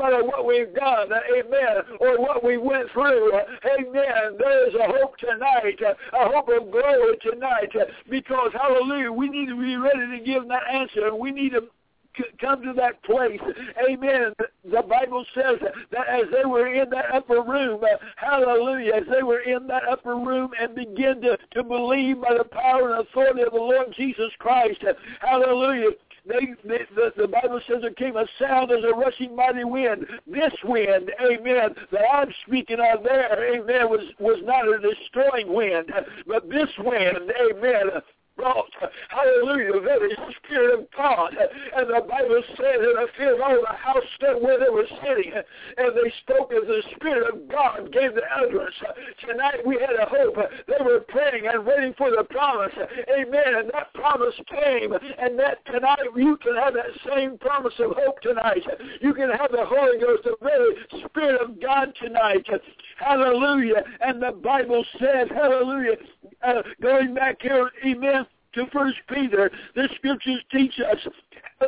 what we've done, amen, or what we went through, amen. There is a hope tonight, a hope of glory tonight, because, hallelujah, we need to be ready to give that answer, and we need to come to that place. Amen. The Bible says that as they were in that upper room, uh, hallelujah, as they were in that upper room and began to, to believe by the power and authority of the Lord Jesus Christ, uh, hallelujah, They, they, the, the Bible says there came a sound as a rushing mighty wind. This wind, amen, that I'm speaking of there, amen, was, was not a destroying wind, but this wind, amen, brought, hallelujah, the very Spirit of God. And the Bible said that I filled all the house where they were sitting, and they spoke as the Spirit of God gave the utterance. Tonight we had a hope. They were praying and waiting for the promise. Amen. And that promise came, and that tonight you can have that same promise of hope tonight. You can have the Holy Ghost, the very Spirit of God tonight. Hallelujah. And the Bible says, hallelujah, uh, going back here, amen, to First Peter, the scriptures teach us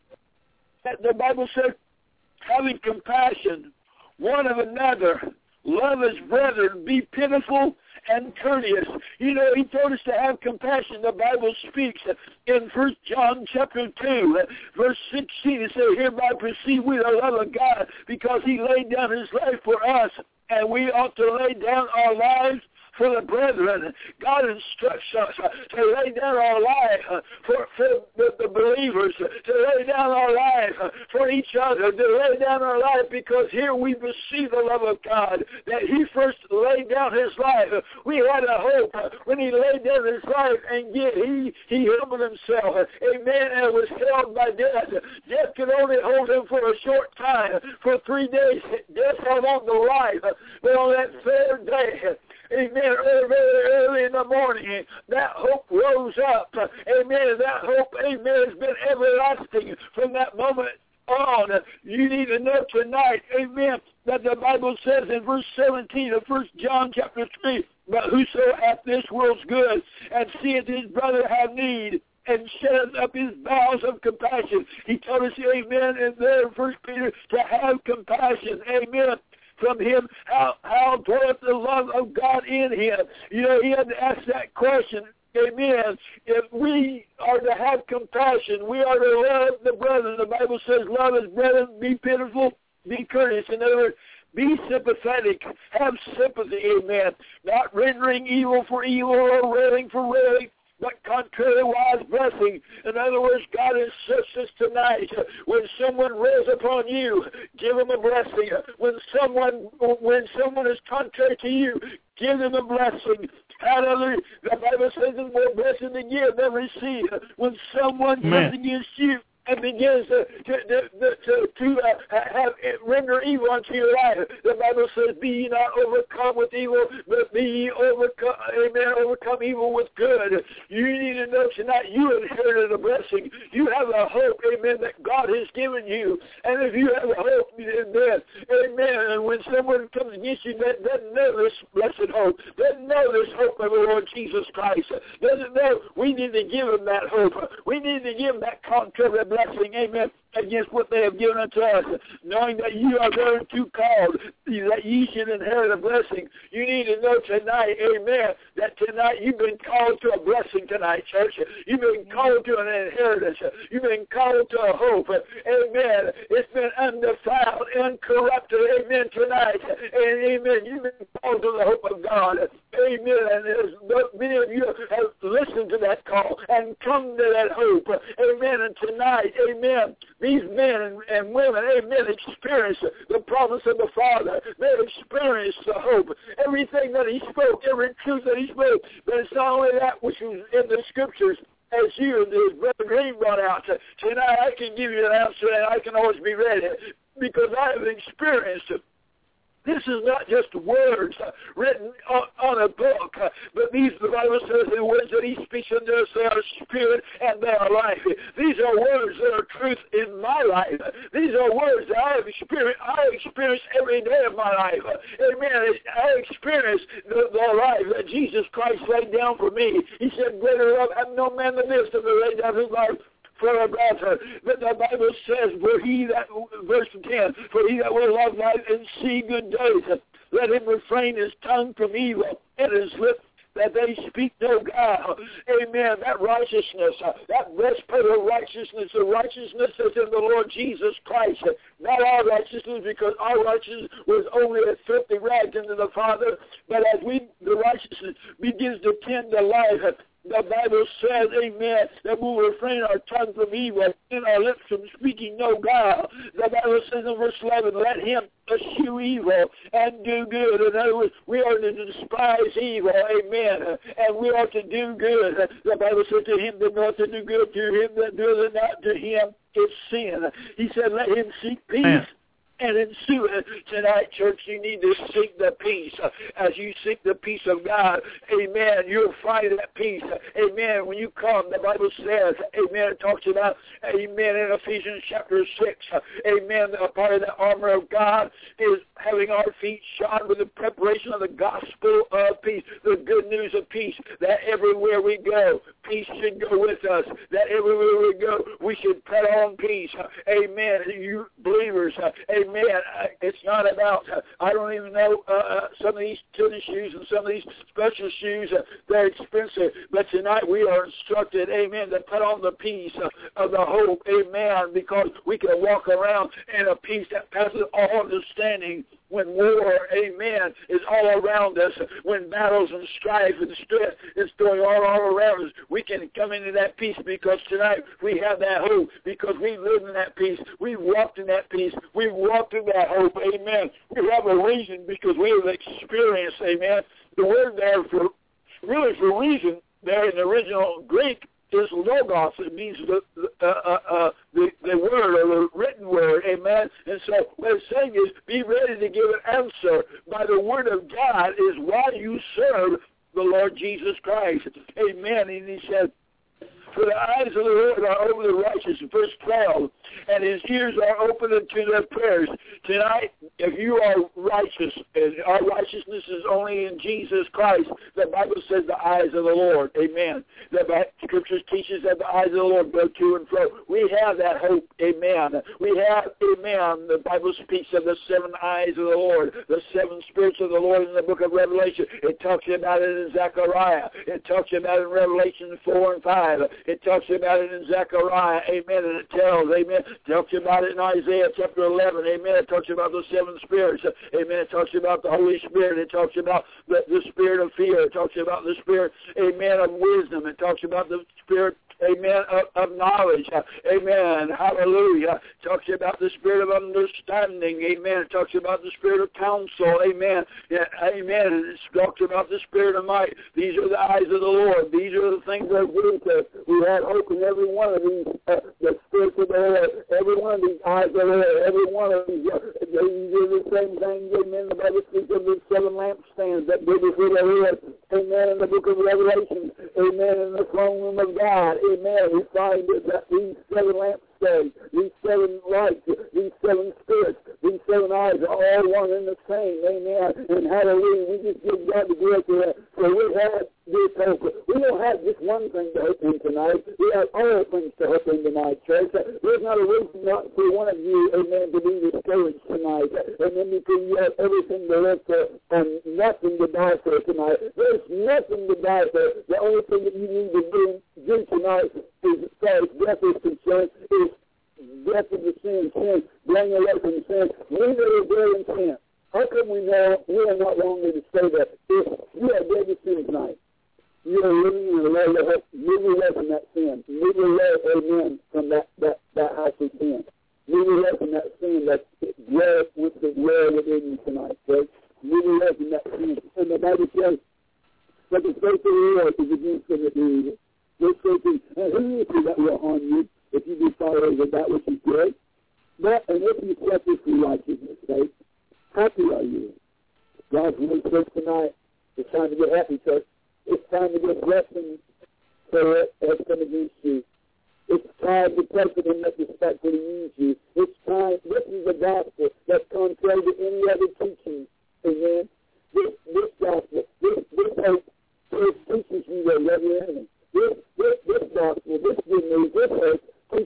that the Bible says, having compassion one of another, love as brethren, be pitiful and courteous. You know, he told us to have compassion. The Bible speaks in First John chapter two, verse sixteen. It says, hereby perceive we the love of God, because he laid down his life for us, and we ought to lay down our lives for the brethren. God instructs us to lay down our life for, for the, the believers, to lay down our life for each other, to lay down our life, because here we receive the love of God, that he first laid down his life. We had a hope when he laid down his life, and yet he, he humbled himself, amen, and was held by death. Death could only hold him for a short time. For three days, death held on to life, but on that third day, amen, early, very early in the morning, that hope rose up. Amen. That hope, amen, has been everlasting from that moment on. You need to know tonight, amen, that the Bible says in verse seventeen of First John chapter three, but whoso hath this world's good and seeth his brother have need, and shut up his bowels of compassion. He told us, amen, in there in First Peter, to have compassion. Amen. From him, how, how dwelleth the love of God in him? You know, he had to ask that question. Amen. If we are to have compassion, we are to love the brethren. The Bible says, love his brethren, be pitiful, be courteous. In other words, be sympathetic, have sympathy, amen. Not rendering evil for evil or railing for railing, but contrariwise blessing. In other words, God insists us tonight, when someone rails upon you, give them a blessing. When someone when someone is contrary to you, give them a blessing. Hallelujah. The Bible says it's more blessing to give than receive. When someone comes against you and begins to to to, to, to uh, have render evil unto your life, the Bible says, "Be ye not overcome with evil, but be ye overcome, amen, overcome evil with good." You need to know tonight you inherited a blessing. You have a hope, amen, that God has given you. And if you have a hope, amen, amen, and when someone comes against you that doesn't know this blessed hope, doesn't know this hope of the Lord Jesus Christ, doesn't know, we need to give them that hope. We need to give them that contrary blessing, amen, against what they have given unto us, knowing that you are thereunto called, that ye should inherit a blessing. You need to know tonight, amen, that tonight you've been called to a blessing tonight, church. You've been called to an inheritance. You've been called to a hope. Amen. It's been undefiled, uncorrupted, amen, tonight. And amen, you've been called to the hope of God. Amen. And as many of you have listened to that call and come to that hope. Amen. And tonight, amen, these men and, and women, amen, experience the promise of the Father. They experience the hope. Everything that he spoke, every truth that he spoke. But it's not only that which is in the scriptures, as you and his brother Green brought out. Tonight I can give you an answer, and I can always be ready, because I have experienced it. This is not just words uh, written on, on a book, uh, but these, the Bible says, the words that he speaks unto us, they are spirit and they are life. These are words that are truth in my life. These are words that I have experienced, I experience every day of my life. Amen. I experience the, the life that Jesus Christ laid down for me. He said, greater love hath no man than this, than to lay down his life for a brother. But the Bible says, for he that, verse ten, for he that will love life and see good days, let him refrain his tongue from evil and his lips that they speak no guile. Amen. That righteousness, uh, that breastplate of righteousness, the righteousness that's in the Lord Jesus Christ. Uh, not our righteousness, because our righteousness was only a filthy rag unto the Father. But as we, the righteousness begins to tend to life, uh, the Bible says, amen, that we will refrain our tongue from evil and our lips from speaking no guile. The Bible says in verse eleven, let him eschew evil and do good. In other words, we are to despise evil, amen, and we are to do good. The Bible says, to him that knoweth to do good, to him that doeth not, to him it's sin. He said, let him seek peace. Man. And ensue it tonight, church. You need to seek the peace. As you seek the peace of God, amen, you'll find that peace. Amen. When you come, the Bible says, amen, it talks about, amen, in Ephesians chapter six, amen, a part of the armor of God is having our feet shod with the preparation of the gospel of peace, the good news of peace, that everywhere we go, peace should go with us, that everywhere we go, we should put on peace. Amen. You believers, amen. Man, it's not about, I don't even know, uh, some of these tennis shoes and some of these special shoes, uh, they're expensive. But tonight we are instructed, amen, to put on the peace uh, of the hope, amen, because we can walk around in a peace that passes all understanding. When war, amen, is all around us, when battles and strife and stress is going all, all around us, we can come into that peace because tonight we have that hope, because we live in that peace. We walked in that peace. We walked in that hope, amen. We have a reason because we have experienced, amen. The word there for, really for reason, there in the original Greek, is logos. It means the uh, uh, uh, the the word or the written word, amen. And so what it's saying is, be ready to give an answer by the word of God is why you serve the Lord Jesus Christ, amen. And he said, for the eyes of the Lord are over the righteous, verse twelve, and his ears are open unto their prayers. Tonight, if you are righteous, and our righteousness is only in Jesus Christ, the Bible says the eyes of the Lord, amen. The Scriptures teaches that the eyes of the Lord go to and fro. We have that hope, amen. We have, amen, the Bible speaks of the seven eyes of the Lord, the seven spirits of the Lord in the book of Revelation. It talks about it in Zechariah. It talks about it in Revelation four and five. It talks about it in Zechariah, amen, and it tells, amen, it talks about it in Isaiah chapter eleven, amen, it talks about the seven spirits, amen, it talks about the Holy Spirit, it talks about the, the spirit of fear, it talks about the spirit, amen, of wisdom, it talks about the spirit, amen, of, of knowledge, amen, hallelujah, it talks about the spirit of understanding, amen, it talks about the spirit of counsel, amen, yeah, amen, and it talks about the spirit of might. These are the eyes of the Lord. These are the things that we do. We have hope in every one of these, uh, the spirits of the Lord, every one of these eyes of the Lord, every one of these, uh, they do the same thing, amen, the Bible speaks of the seven lampstands that go before the Lord, amen, in the book of Revelation, amen, in the throne room of God, amen, we find that these seven lampstands, these seven lights, these seven spirits, these seven eyes are all one and the same, amen, and hallelujah, we just give God the glory for that. So we have this hope. We don't have just one thing to hope in tonight. We have all things to hope in tonight, church. There's not a reason not for one of you, amen, to be discouraged tonight. Amen, because you have everything to live for and nothing to die for tonight. There's nothing to die for. The only thing that you need to do, do tonight is, as far as death is concerned, is death of the sin, sin, bring away from sin. Leave it as dead in sin. How come we know we are not wrongly to say that if you are dead to sin tonight, you are living in a love of hope, move away from that sin. Move away, amen, from that, that, that house of sin. Move away from that sin that dwells with the dwell within you tonight, okay? Move away from that sin. And the Bible says that the faith of the Lord is against them that do evil. This faith is, and who is it that will harm you if you do followers of that which is good? But, and if you suffer for righteousness' sake, happy are you. God's word says tonight, it's time to get happy, church. It's time to get blessings for it has come against you. It's time to pray for them that respectfully use you. It's time, this is the gospel that's contrary to any other teaching. Amen. This, this gospel, this, this hope, this teaches you to love your enemy. This, this, this gospel, this good news, this hope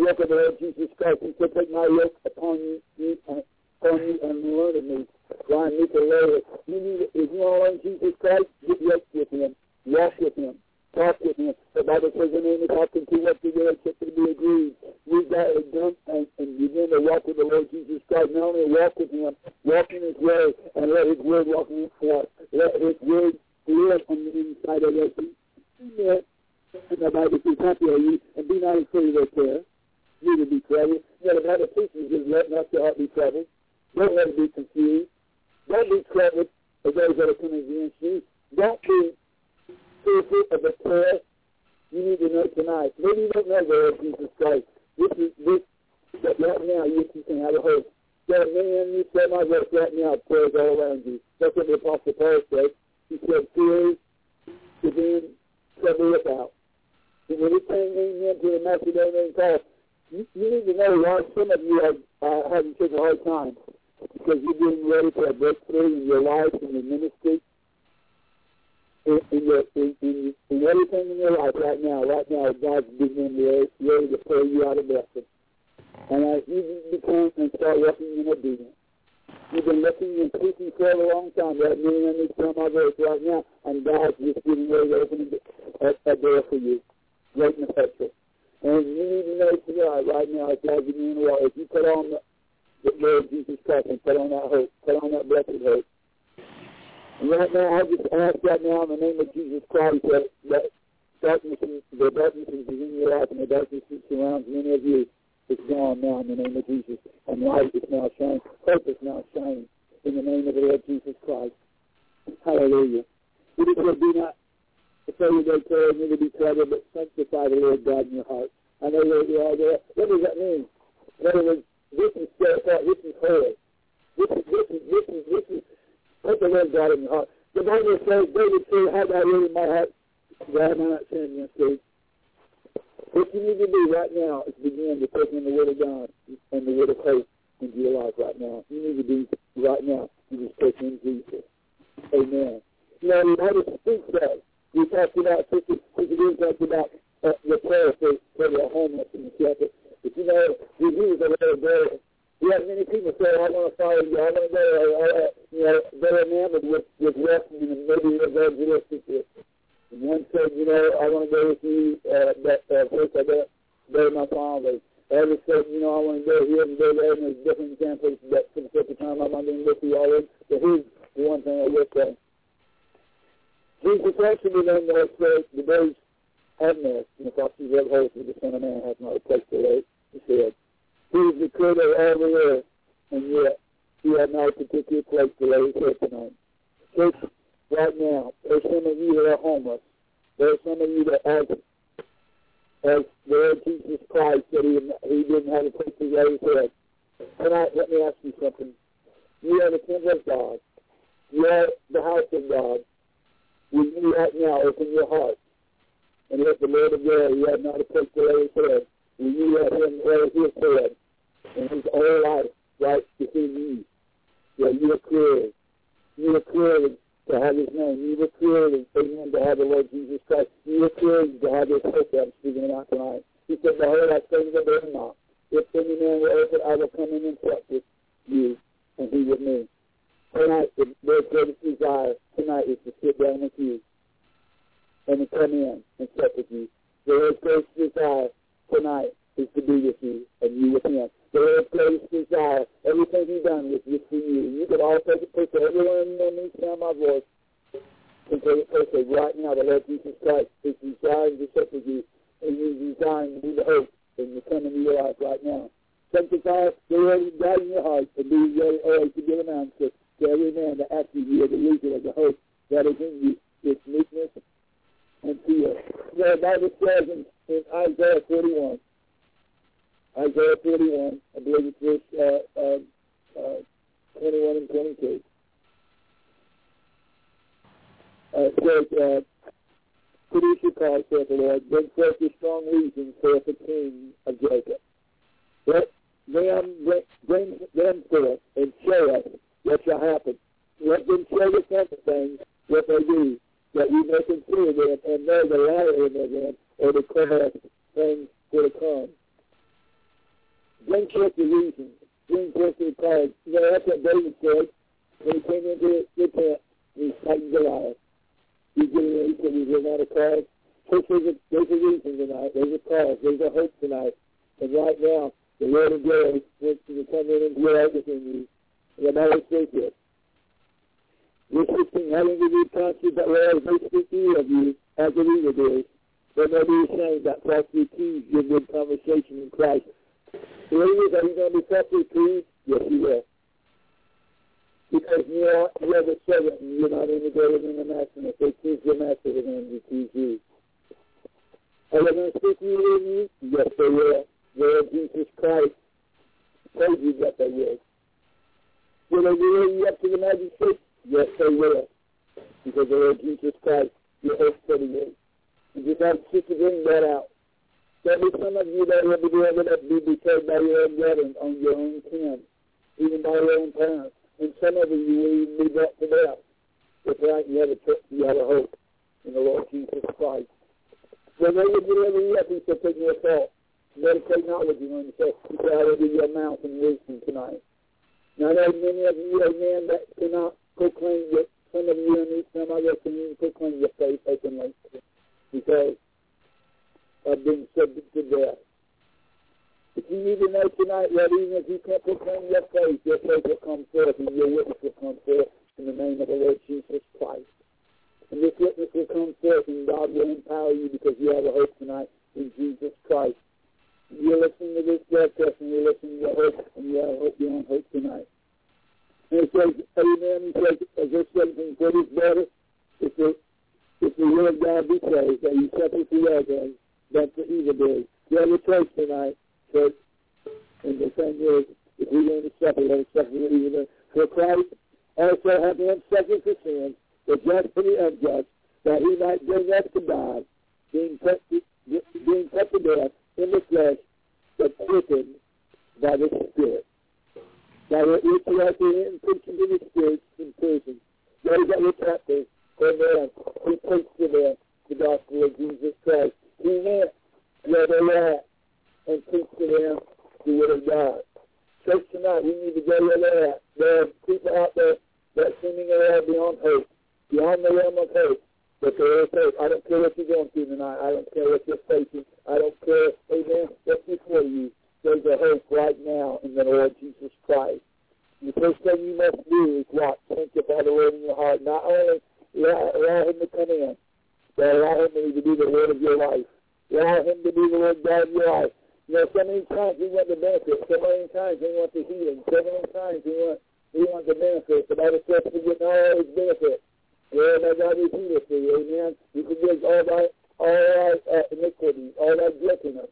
yoke of the Lord Jesus Christ. He said, take my yoke upon you, you uh, upon you and learn of me. For I am meek and lowly. You need, if you want to learn Jesus Christ, get yoked with him. Walk with him. Talk with him. The Bible says the name is talking to what the word except to be agreed. We've got to done and, and begin to walk with the Lord Jesus Christ. Not only walk with him, walk in his way, and let his word walk in his heart. Let his word live on the inside of us. Amen. And the Bible says, happy are you, and be not afraid of prayer. Neither be troubled. You know, the Bible teaches us, let not your heart be troubled. Don't let it be confused. Don't be troubled of those that are coming against you. Don't be fearful of the prayer you need to know tonight. Maybe you don't know the Lord Jesus Christ. This is this, but right now you can have a hope. So, man, you say my voice right now, prayers all around you. That's what the Apostle Paul said. He said, fear to be trouble without. And when he came amen to the Macedonian call, you, you need to know why some of you are uh, having such a hard time. Because you're getting ready for a breakthrough in your life, in your ministry, in, in, your, in, in, in everything in your life right now. Right now, God's beginning to ready to pull you out of blessing. And as you become and start walking in obedience, you've been looking and seeking for a long time. Right now, you understand my voice right now, and God's just getting ready to open a, a door for you. Great and effective. And you need to know tonight, right now, as God's beginning to walk, if you put on the the Lord Jesus Christ and put on that hope, put on that blessed hope. And right now, I just ask right now in the name of Jesus Christ that, that darkness, the darkness is in your life and the darkness that surrounds many of you is gone now in the name of Jesus. And light is now shining. Hope is now shining in the name of the Lord Jesus Christ. Hallelujah. We just will be not afraid of their prayer, neither be troubled, but sanctify the Lord God in your heart. I know you're all there. What does that mean? In other words, this is set apart. This is holy. This is, this is, this is, this is, put the Lord God in your heart. The Bible says, David said, have I really in my heart? God, I'm not saying against thee. What you need to do right now is begin to take in the Word of God and the Word of hope into your life right now. You need to be, right now, you just take in Jesus. Amen. Now, the Bible speaks that. We talked about, Sister Green talked about uh, the prayer for, for the homeless and the shelter. But you know, we use a little bit. We have many people say, I want to follow you. I want to go, uh, you know, they're enamored with, with wrestling and maybe evangelistic. And one said, you know, I want to go with you, uh, but uh, first I got to bury my father. Others said, you know, I want to go here and go there, and there's different examples that for the second time I'm not going to go through all of them. But here's the one thing I will say. Jesus actually then said, the days have missed, and the foxes have holes, the Son of Man has not a place to lay. He said, he is the creator of all the earth, and yet he had not a particular place to lay his head tonight. Church, right now, there's some of you that are homeless. There are some of you that as, as the Lord Jesus Christ said he, he didn't have a place to lay his head. Tonight, let me ask you something. You are the temple of God. You are the house of God. Will you right now open your heart and let the Lord of glory, you have not a place to lay his head, will you let him lay his head and his whole life right within you? Yeah, you were created. You were created to have his name. You were created, amen, to have the Lord Jesus Christ. You were created to have his hope that I'm speaking about tonight. He said, behold, I stand at the door. If any man will open, I will come in and talk with you and he with me. Tonight, the Lord's greatest desire tonight is to sit down with you and to come in and sit with you. The Lord's greatest desire tonight is to be with you and you with him. The Lord's greatest desire, everything he's done with you for you. You could all take a picture. Everyone in the sound my voice can take a picture right now. The Lord Jesus Christ is desiring to sit with you, and he's desiring to be the hope and to come into your life right now. Sanctify the Lord God in your heart and be ready always to give an answer to every man that asks you. You are the reason of the hope that is in you, its meekness and fear. The Bible says in, in Isaiah forty-one, Isaiah forty-one, I believe it's verse uh, uh, uh, twenty-one and twenty-two. Uh, it says, uh, produce your cause, saith the Lord, bring forth your strong reason, saith the King of Jacob. Let them bring, bring them forth and show us what shall happen. Let them show us everything what they do, that we may consider them and know the latter end of them, or declare things to come. bring forth the reason, bring forth the cause. You know, that's what David said when he came into the tent. He's fighting Goliath. He said, he said, we will not a cause. Church, there's a, there's a reason tonight. There's a cause. There's a hope tonight. And right now, the Lord of glory wants you to come in and dwell within you. And the Bible says this. Verse sixteen, having to be conscious that Lord may speak to you of you as the reader does, but may be ashamed that falsely accuse your good conversation in Christ. Believers, are you going to be falsely accused? Yes, you will. Because you are, you are the servant and you're not integrated in the master. And if they accuse your master, they're going to accuse you. Are they going to speak to you in you? Yes, they will. Lord Jesus Christ told you that they will. Will they deliver you up to the magistrate? Yes, they will. Because the Lord Jesus Christ, your hope for the day. You just have to bring that out. There'll be some of you that will be able to be betrayed by your own brethren, on your own kin, even by your own parents. And some of you will even be brought to death. But right, you have a, you have a hope in the Lord Jesus Christ. When they will deliver you up, he said, take your thought. Meditate not with you, and he said, he said, I will give you a mouth and wisdom tonight. Now, there are many of you, amen, that cannot proclaim your, some of you and some others can even proclaim your faith openly because of being subject to death. But you need to know tonight that even if you can't proclaim your faith, your faith will come forth and your witness will come forth in the name of the Lord Jesus Christ. And this witness will come forth and God will empower you because you have a hope tonight in Jesus Christ. You're listening to this broadcast and you're listening to your hope and you have hope beyond hope tonight. And it says, amen, he says, as this seventeen, for this better, if the, if the will of God be praised, that you suffer for your days, that's the evil days. You have a choice tonight, church, and the thing is, if we're going to suffer, let us suffer for evil days. For Christ also hath been suffered for sins, the just for the unjust, that he might bring us to God, being put to, being put to death in the flesh, but quickened by the Spirit. Now, which you have to hear and preaching to the spirits in prison. Those that were captive, amen, he preached to them the gospel of Jesus Christ. He went where they were at and preached to them the word of God. Church tonight, we need to go where they're at. There are people out there that seemingly are beyond hope, beyond the realm of hope. But there is hope. I don't care what you're going through tonight. I don't care what you're facing. I don't care, amen, what's before you. There's a hope right now in the Lord Jesus Christ. And the first thing you must do is what? Sanctify the Lord in your heart. Not only allow, allow him to come in, but allow him to be the Lord of your life. Allow him to be the Lord God of your life. You know, so many times we want the benefit. So many times we want the healing. So many times we want we want the benefit. The Bible says we get all his benefits. Yeah, my God is healed for you. Amen. You forgive all our, all our uh, iniquities, all our guiltiness.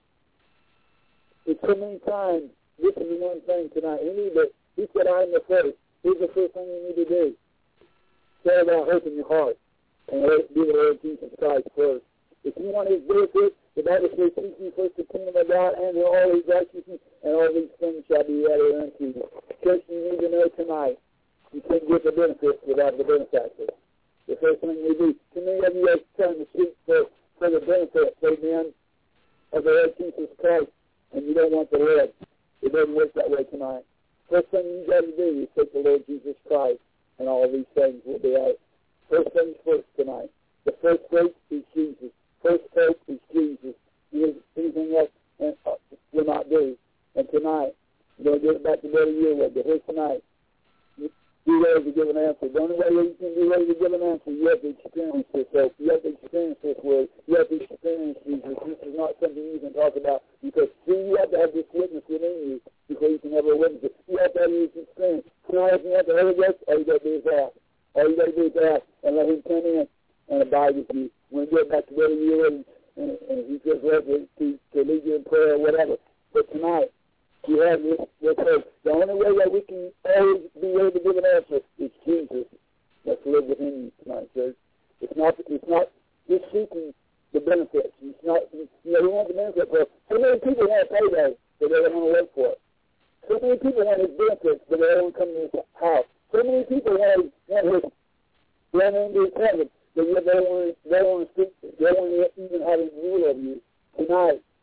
It's so many times, this is the one thing tonight. We need to, he said, I am the first. Here's the first thing you need to do. Say about hope in your heart. And let it be the Lord Jesus Christ first. If you want his benefit, the Bible says, seek ye first the kingdom of God and all his righteousness, and all these things shall be added unto you. Church, you need to know tonight, you can't get the benefits without the benefactor. The first thing we do, too many of you are trying to seek for, for the benefits, amen, of the Lord Jesus Christ. And you don't want the Lord. It doesn't work that way tonight. First thing you got to do is take the Lord Jesus Christ, and all these things will be out. First things first tonight. The first hope is Jesus. First hope is Jesus. Anything else uh, will not do. And tonight, we're going to get back to better year with. But here tonight, be ready to give an answer. The only way you can be ready to give an answer, you have to experience this hope. You have to experience this word. You have to experience Jesus. This is not something you can talk about because, see, you have to have this witness within you before you can ever witness it. You have to have this experience. Tonight, if you have the Holy Ghost, all you got to do is ask. All you got to do is ask and let him come in and abide with you. When you get back to where you are and, and, and he just ready to, to lead you in prayer or whatever. But tonight, you have this, this hope. The only way that we can always be able to give an answer is Jesus that's live within you tonight, church. It's not, it's not just seeking the benefits. It's not, you know, we want the benefit for so many people want a payday, but they don't want to work for it. So many people want his benefits, but they don't come to his house. So many people want, want his run into his heaven, but yet they don't want, they don't want to speak, they don't want to even have his rule of you. Tonight,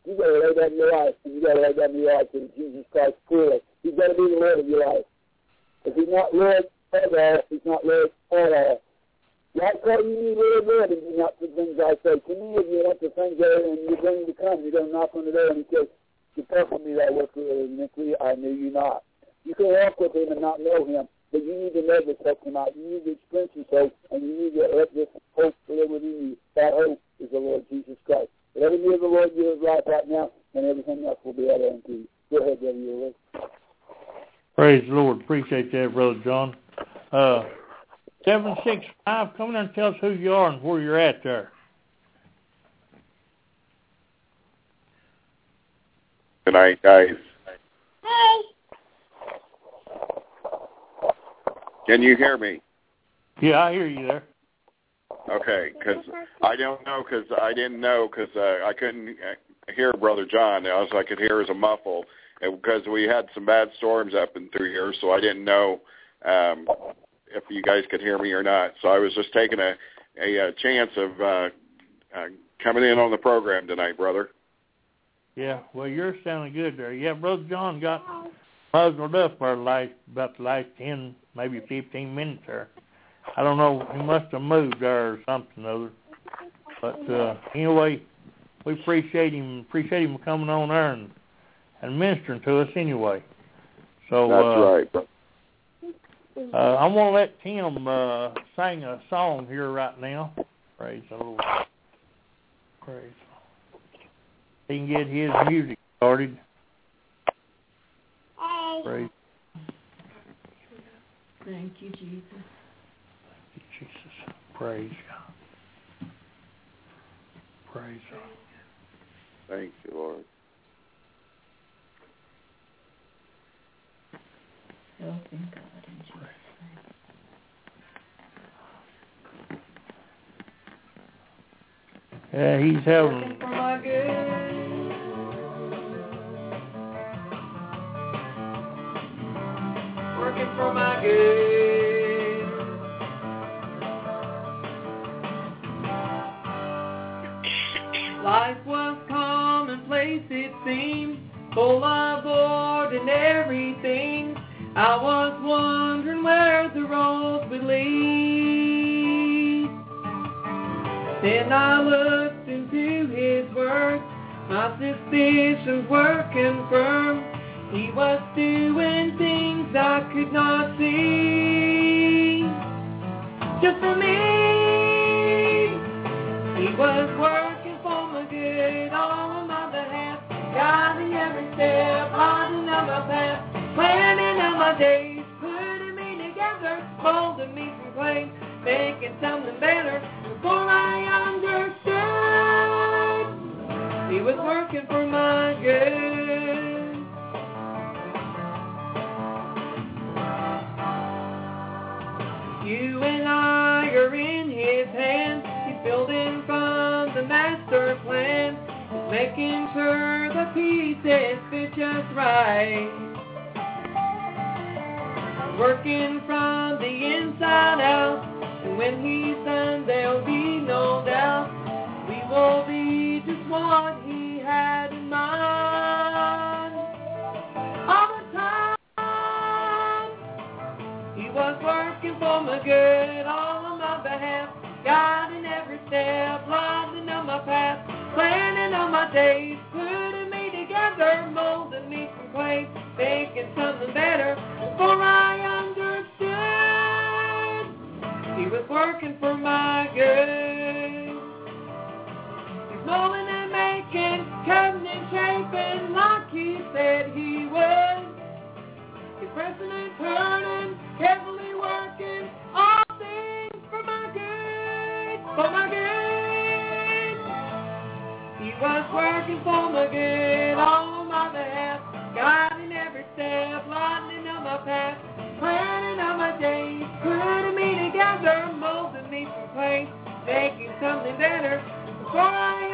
You got to lay down your life, and you got to lay down your life to Jesus Christ clearly. He's got to be the Lord of your life. If he's not Lord of all, he's not Lord at all. That's why you need Lord, Lord, and you not the things I say. To me, if you want the things there and you're going to come, you're going to knock on the door and he says, depart from me, that worker of iniquity, I knew you not. You can walk with him and not know him, but you need to know this hope tonight. You need to experience his hope, and you need to let this hope live within you. That hope is the Lord Jesus Christ. Whatever you the Lord gives life right now, and everything else will be added unto you. Go ahead, Brother Euler. Praise the Lord. Appreciate that, Brother John. Uh, seven six five, come in and tell us who you are and where you're at there. Good night, guys. Hey. Can you hear me? Yeah, I hear you there. Okay, because I don't know, because I didn't know, because uh, I couldn't hear Brother John. All I could hear was a muffle, because we had some bad storms up and through here, so I didn't know um, if you guys could hear me or not. So I was just taking a, a, a chance of uh, uh, coming in on the program tonight, brother. Yeah, well, you're sounding good there. Yeah, Brother John got muzzled up for the last, about the last ten, maybe fifteen minutes there. I don't know, he must have moved there or something or other. But uh, anyway, we appreciate him, appreciate him coming on there and, and ministering to us anyway. So That's uh, right, bro. Uh, I'm going to let Tim uh, sing a song here right now. Praise the Lord. Praise. He can get his music started. Praise. Thank you, Jesus. Thank you, Jesus. Praise God. Praise God. Thank you, Lord. Helping God in Jesus' name. Yeah, he's having. Working for my good. Working for my good. Life was commonplace, it seemed, full of ordinary things. I was wondering where the road would lead. Then I looked into his word. My suspicions were confirmed. He was doing things I could not see. Just for me, he was working for my good, all on my behalf, guiding every step, lighting up my path, planning out my days, putting me together, molding me from clay, making something better before I understood. He was working for my good. You and I are in his hands. He's building from the master plan. He's making sure the pieces fit just right. Working from the inside out. And when he's done, there'll be no doubt. We will be just what he had in mind. All the time. He was working for my good, all on my behalf, guiding every step, lighting up my path, planning on my days, putting me together, molding me from clay, making something better before I understood. He was working for my good. He's molding and making, cutting and shaping like he said he would. He's pressing and turning, carefully working, all things for my good, for my good. He was working for my good, all on my behalf, guiding every step, lighting up my path, planning out my days, putting me together, molding me from clay, making something better before I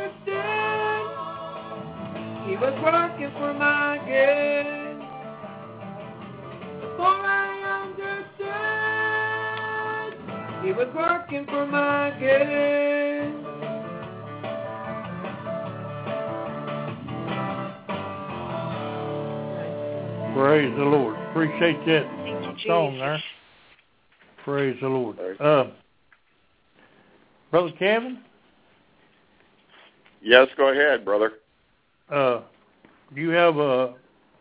understood. He was working for my good. For I understood, he was working for my good. Praise the Lord. Appreciate that song there. Praise the Lord. Uh, Brother Kevin? Yes, go ahead, brother. Uh, do you have a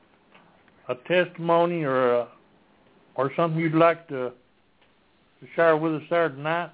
a testimony or a, or something you'd like to, to share with us there tonight?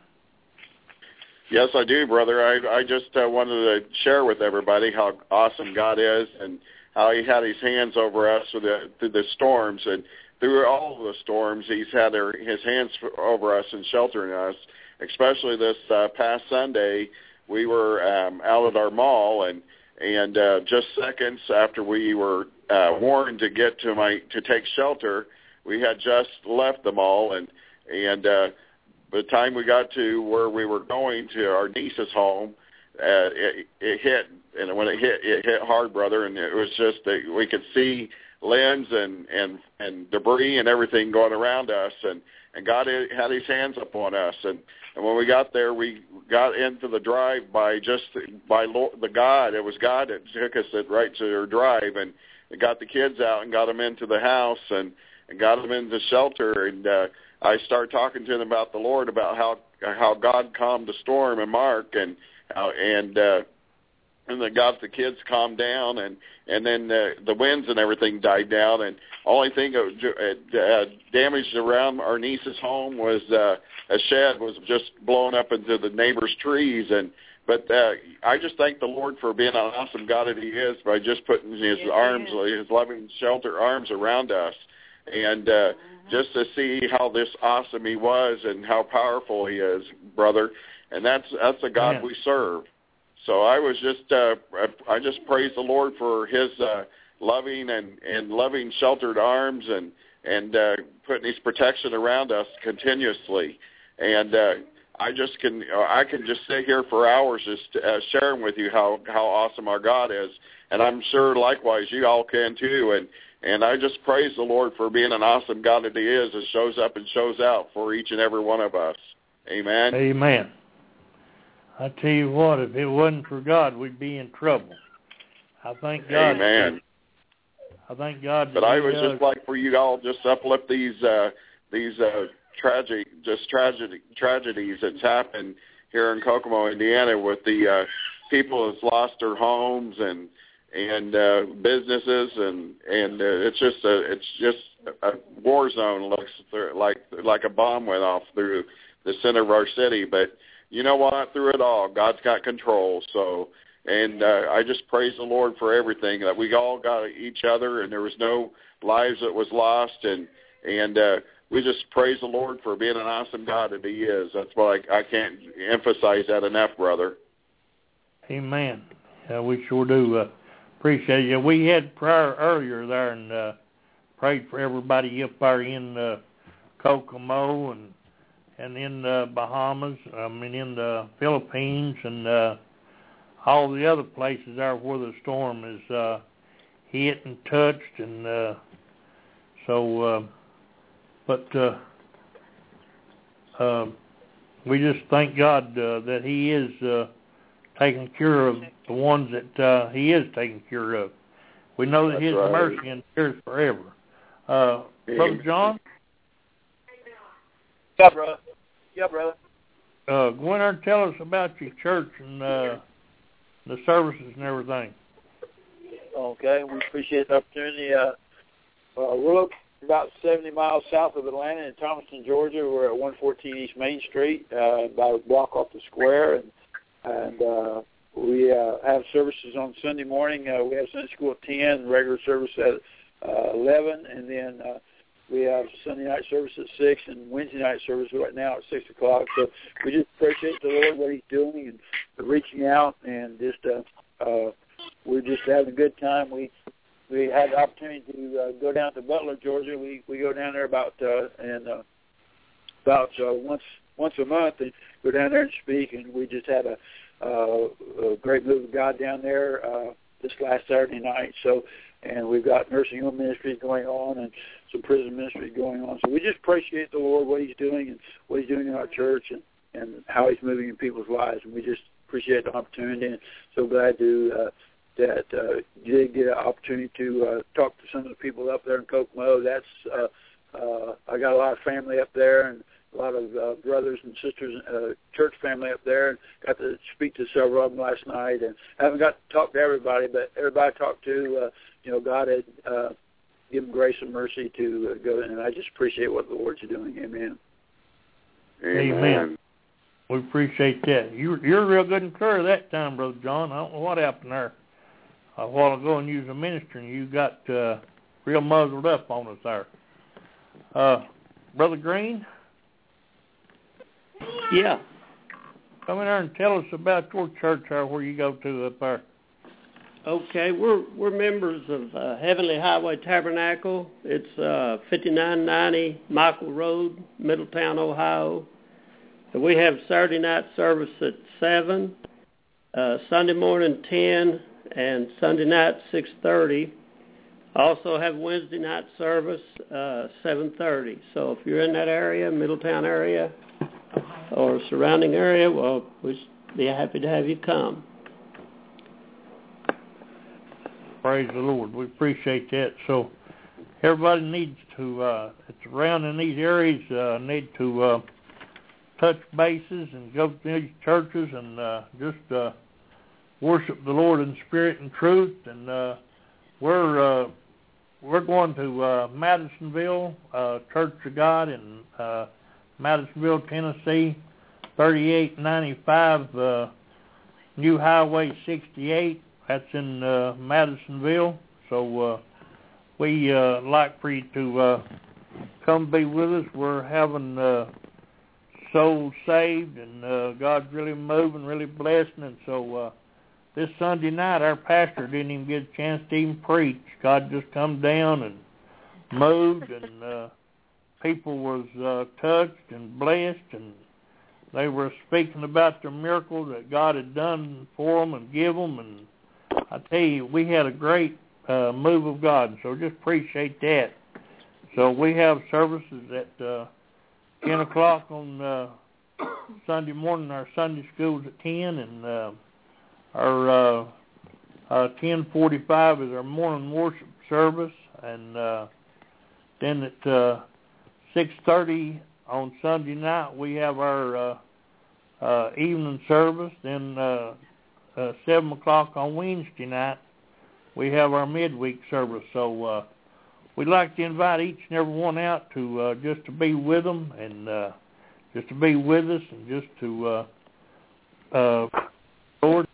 Yes, I do, brother. I I just uh, wanted to share with everybody how awesome God is and how He had His hands over us through the through the storms, and through all of the storms, He's had their, His hands over us and sheltering us. Especially this uh, past Sunday, we were um, out at our mall, and and uh, just seconds after we were uh, warned to get to my to take shelter, we had just left the mall, and and uh, by the time we got to where we were going to our niece's home, uh, it, it hit, and when it hit, it hit hard, brother, and it was just that we could see limbs and and and debris and everything going around us, and and God had His hands upon us, and and when we got there, we got into the drive by just by Lord, the God. It was God that took us right to our drive, and, and got the kids out and got them into the house and and got them into shelter, and uh, I started talking to them about the Lord, about how how God calmed the storm and Mark, and how, and uh, and then got the kids calmed down, and and then uh, the winds and everything died down, and only thing that uh, damaged around our niece's home was uh, a shed was just blown up into the neighbor's trees, and but uh, I just thank the Lord for being an awesome God that He is by just putting His yeah. arms, His loving shelter arms around us, and uh, just to see how this awesome He was and how powerful He is, brother, and that's that's the God yeah. we serve. So I was just, uh, I just praise the Lord for His uh, loving and, and loving sheltered arms, and and uh, putting His protection around us continuously. And uh, I just can, I can just sit here for hours just uh, sharing with you how, how awesome our God is. And I'm sure likewise you all can too. And and I just praise the Lord for being an awesome God that He is, that shows up and shows out for each and every one of us. Amen. Amen. I tell you what, if it wasn't for God, we'd be in trouble. I thank God. Amen. I thank God. But I would uh, just like for you all just uplift these uh, these uh, tragic, just tragedy tragedies that's happened here in Kokomo, Indiana, with the uh, people that's lost their homes and and uh, businesses, and and uh, it's just a it's just a war zone. Looks like like a bomb went off through the center of our city, but. You know what? Through it all, God's got control. So, and uh, I just praise the Lord for everything, that we all got each other, and there was no lives that was lost, and and uh, we just praise the Lord for being an awesome God that He is. That's why I, I can't emphasize that enough, brother. Amen. Yeah, we sure do uh, appreciate you. We had prayer earlier there and uh, prayed for everybody up there in uh, Kokomo and. and in the Bahamas, I mean in the Philippines, and uh, all the other places there where the storm is uh, hit and touched, and uh, so, uh, but uh, uh, we just thank God uh, that He is uh, taking care of the ones that uh, He is taking care of. We know that That's His right. mercy endures forever. Uh, Brother John? Yeah, brother. Yeah, brother. Uh, go in there and tell us about your church and uh, the services and everything. Okay, we appreciate the opportunity. Uh, uh, we're about seventy miles south of Atlanta in Thomaston, Georgia. We're at one fourteen East Main Street, uh, about a block off the square, and and uh, we uh, have services on Sunday morning. Uh, we have Sunday school at ten, regular service at uh, eleven, and then uh, we have Sunday night service at six and Wednesday night service right now at six o'clock. So we just appreciate the Lord, what He's doing, and reaching out, and just uh, uh, we're just having a good time. We we had the opportunity to uh, go down to Butler, Georgia. We we go down there about uh, and uh, about uh, once once a month and go down there and speak. And we just had a, uh, a great move of God down there uh, this last Saturday night. So. And we've got nursing home ministries going on and some prison ministries going on. So we just appreciate the Lord, what He's doing and what He's doing in our church, and, and how He's moving in people's lives. And we just appreciate the opportunity, and so glad to uh, that uh, you did get an opportunity to uh, talk to some of the people up there in Kokomo. That's uh, uh, I got a lot of family up there and a lot of uh, brothers and sisters, uh, church family up there, and got to speak to several of them last night. And I haven't got to talk to everybody, but everybody I talked to, uh, you know, God had uh, given grace and mercy to uh, go, and I just appreciate what the Lord's doing. Amen. Amen. Amen. We appreciate that. You, you're real good and clear that time, Brother John. I don't know what happened there a while ago and you was a minister, and you got uh, real muzzled up on us there. Uh, Brother Green? Yeah. Come in there and tell us about your church there where you go to up there. Okay, we're we're members of uh, Heavenly Highway Tabernacle. It's uh, fifty-nine ninety Michael Road, Middletown, Ohio. And we have Saturday night service at seven, uh, Sunday morning ten, and Sunday night six thirty. Also have Wednesday night service uh, seven thirty. So if you're in that area, Middletown area, or surrounding area, well, we'd be happy to have you come. Praise the Lord. We appreciate that. So everybody needs to, uh, it's around in these areas, uh, need to uh, touch bases and go to these churches and uh, just uh, worship the Lord in spirit and truth. And uh, we're uh, we're going to uh, Madisonville, uh, Church of God in uh, Madisonville, Tennessee, thirty-eight ninety-five uh, New Highway sixty-eight. That's in uh, Madisonville. So uh, we uh, like for you to uh, come be with us. We're having uh, souls saved, and uh, God's really moving, really blessing. And so uh, this Sunday night, our pastor didn't even get a chance to even preach. God just come down and moved, and uh, people was uh, touched and blessed, and they were speaking about the miracle that God had done for them and give them. And I tell you, we had a great uh, move of God, so just appreciate that. So we have services at uh, ten o'clock on uh, Sunday morning. Our Sunday school's at ten, and uh, our uh, uh, ten forty-five is our morning worship service, and uh, then at uh, six thirty on Sunday night we have our uh, uh, evening service. Then uh, uh, seven o'clock on Wednesday night we have our midweek service. So uh, we'd like to invite each and every one out to uh, just to be with them, and uh, just to be with us, and just to uh, uh, Lord.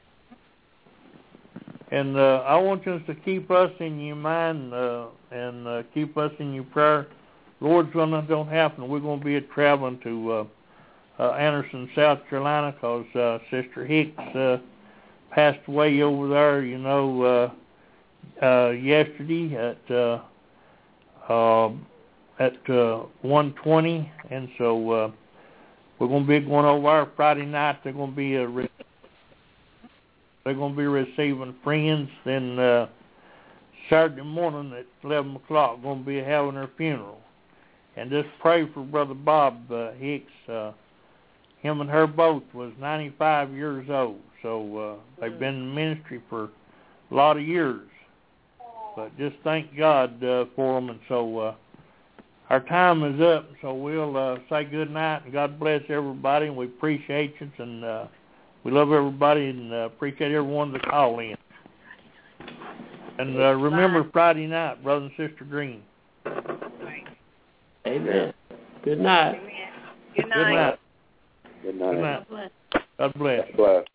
And uh, I want you to keep us in your mind uh, and uh, keep us in your prayer. Lord's gonna don't happen. We're gonna be traveling to uh, uh, Anderson, South Carolina, because uh, Sister Hicks uh, passed away over there. You know, uh, uh, yesterday at uh, uh, at uh, one twenty, and so uh, we're gonna be going over there Friday night. They're gonna be a re- they're gonna be receiving friends. Then uh, Saturday morning at eleven o'clock, gonna be having her funeral. And just pray for Brother Bob uh, Hicks. Uh, him and her both was ninety-five years old. So uh, they've been in ministry for a lot of years. But just thank God uh, for them. And so uh, our time is up. So we'll uh, say good night, and God bless everybody. And we appreciate you. And uh, we love everybody, and uh, appreciate everyone that call in. And uh, remember Friday night, Brother and Sister Green. Amen. Good night. Good night. Good night. Good night. Good night. God bless. God bless.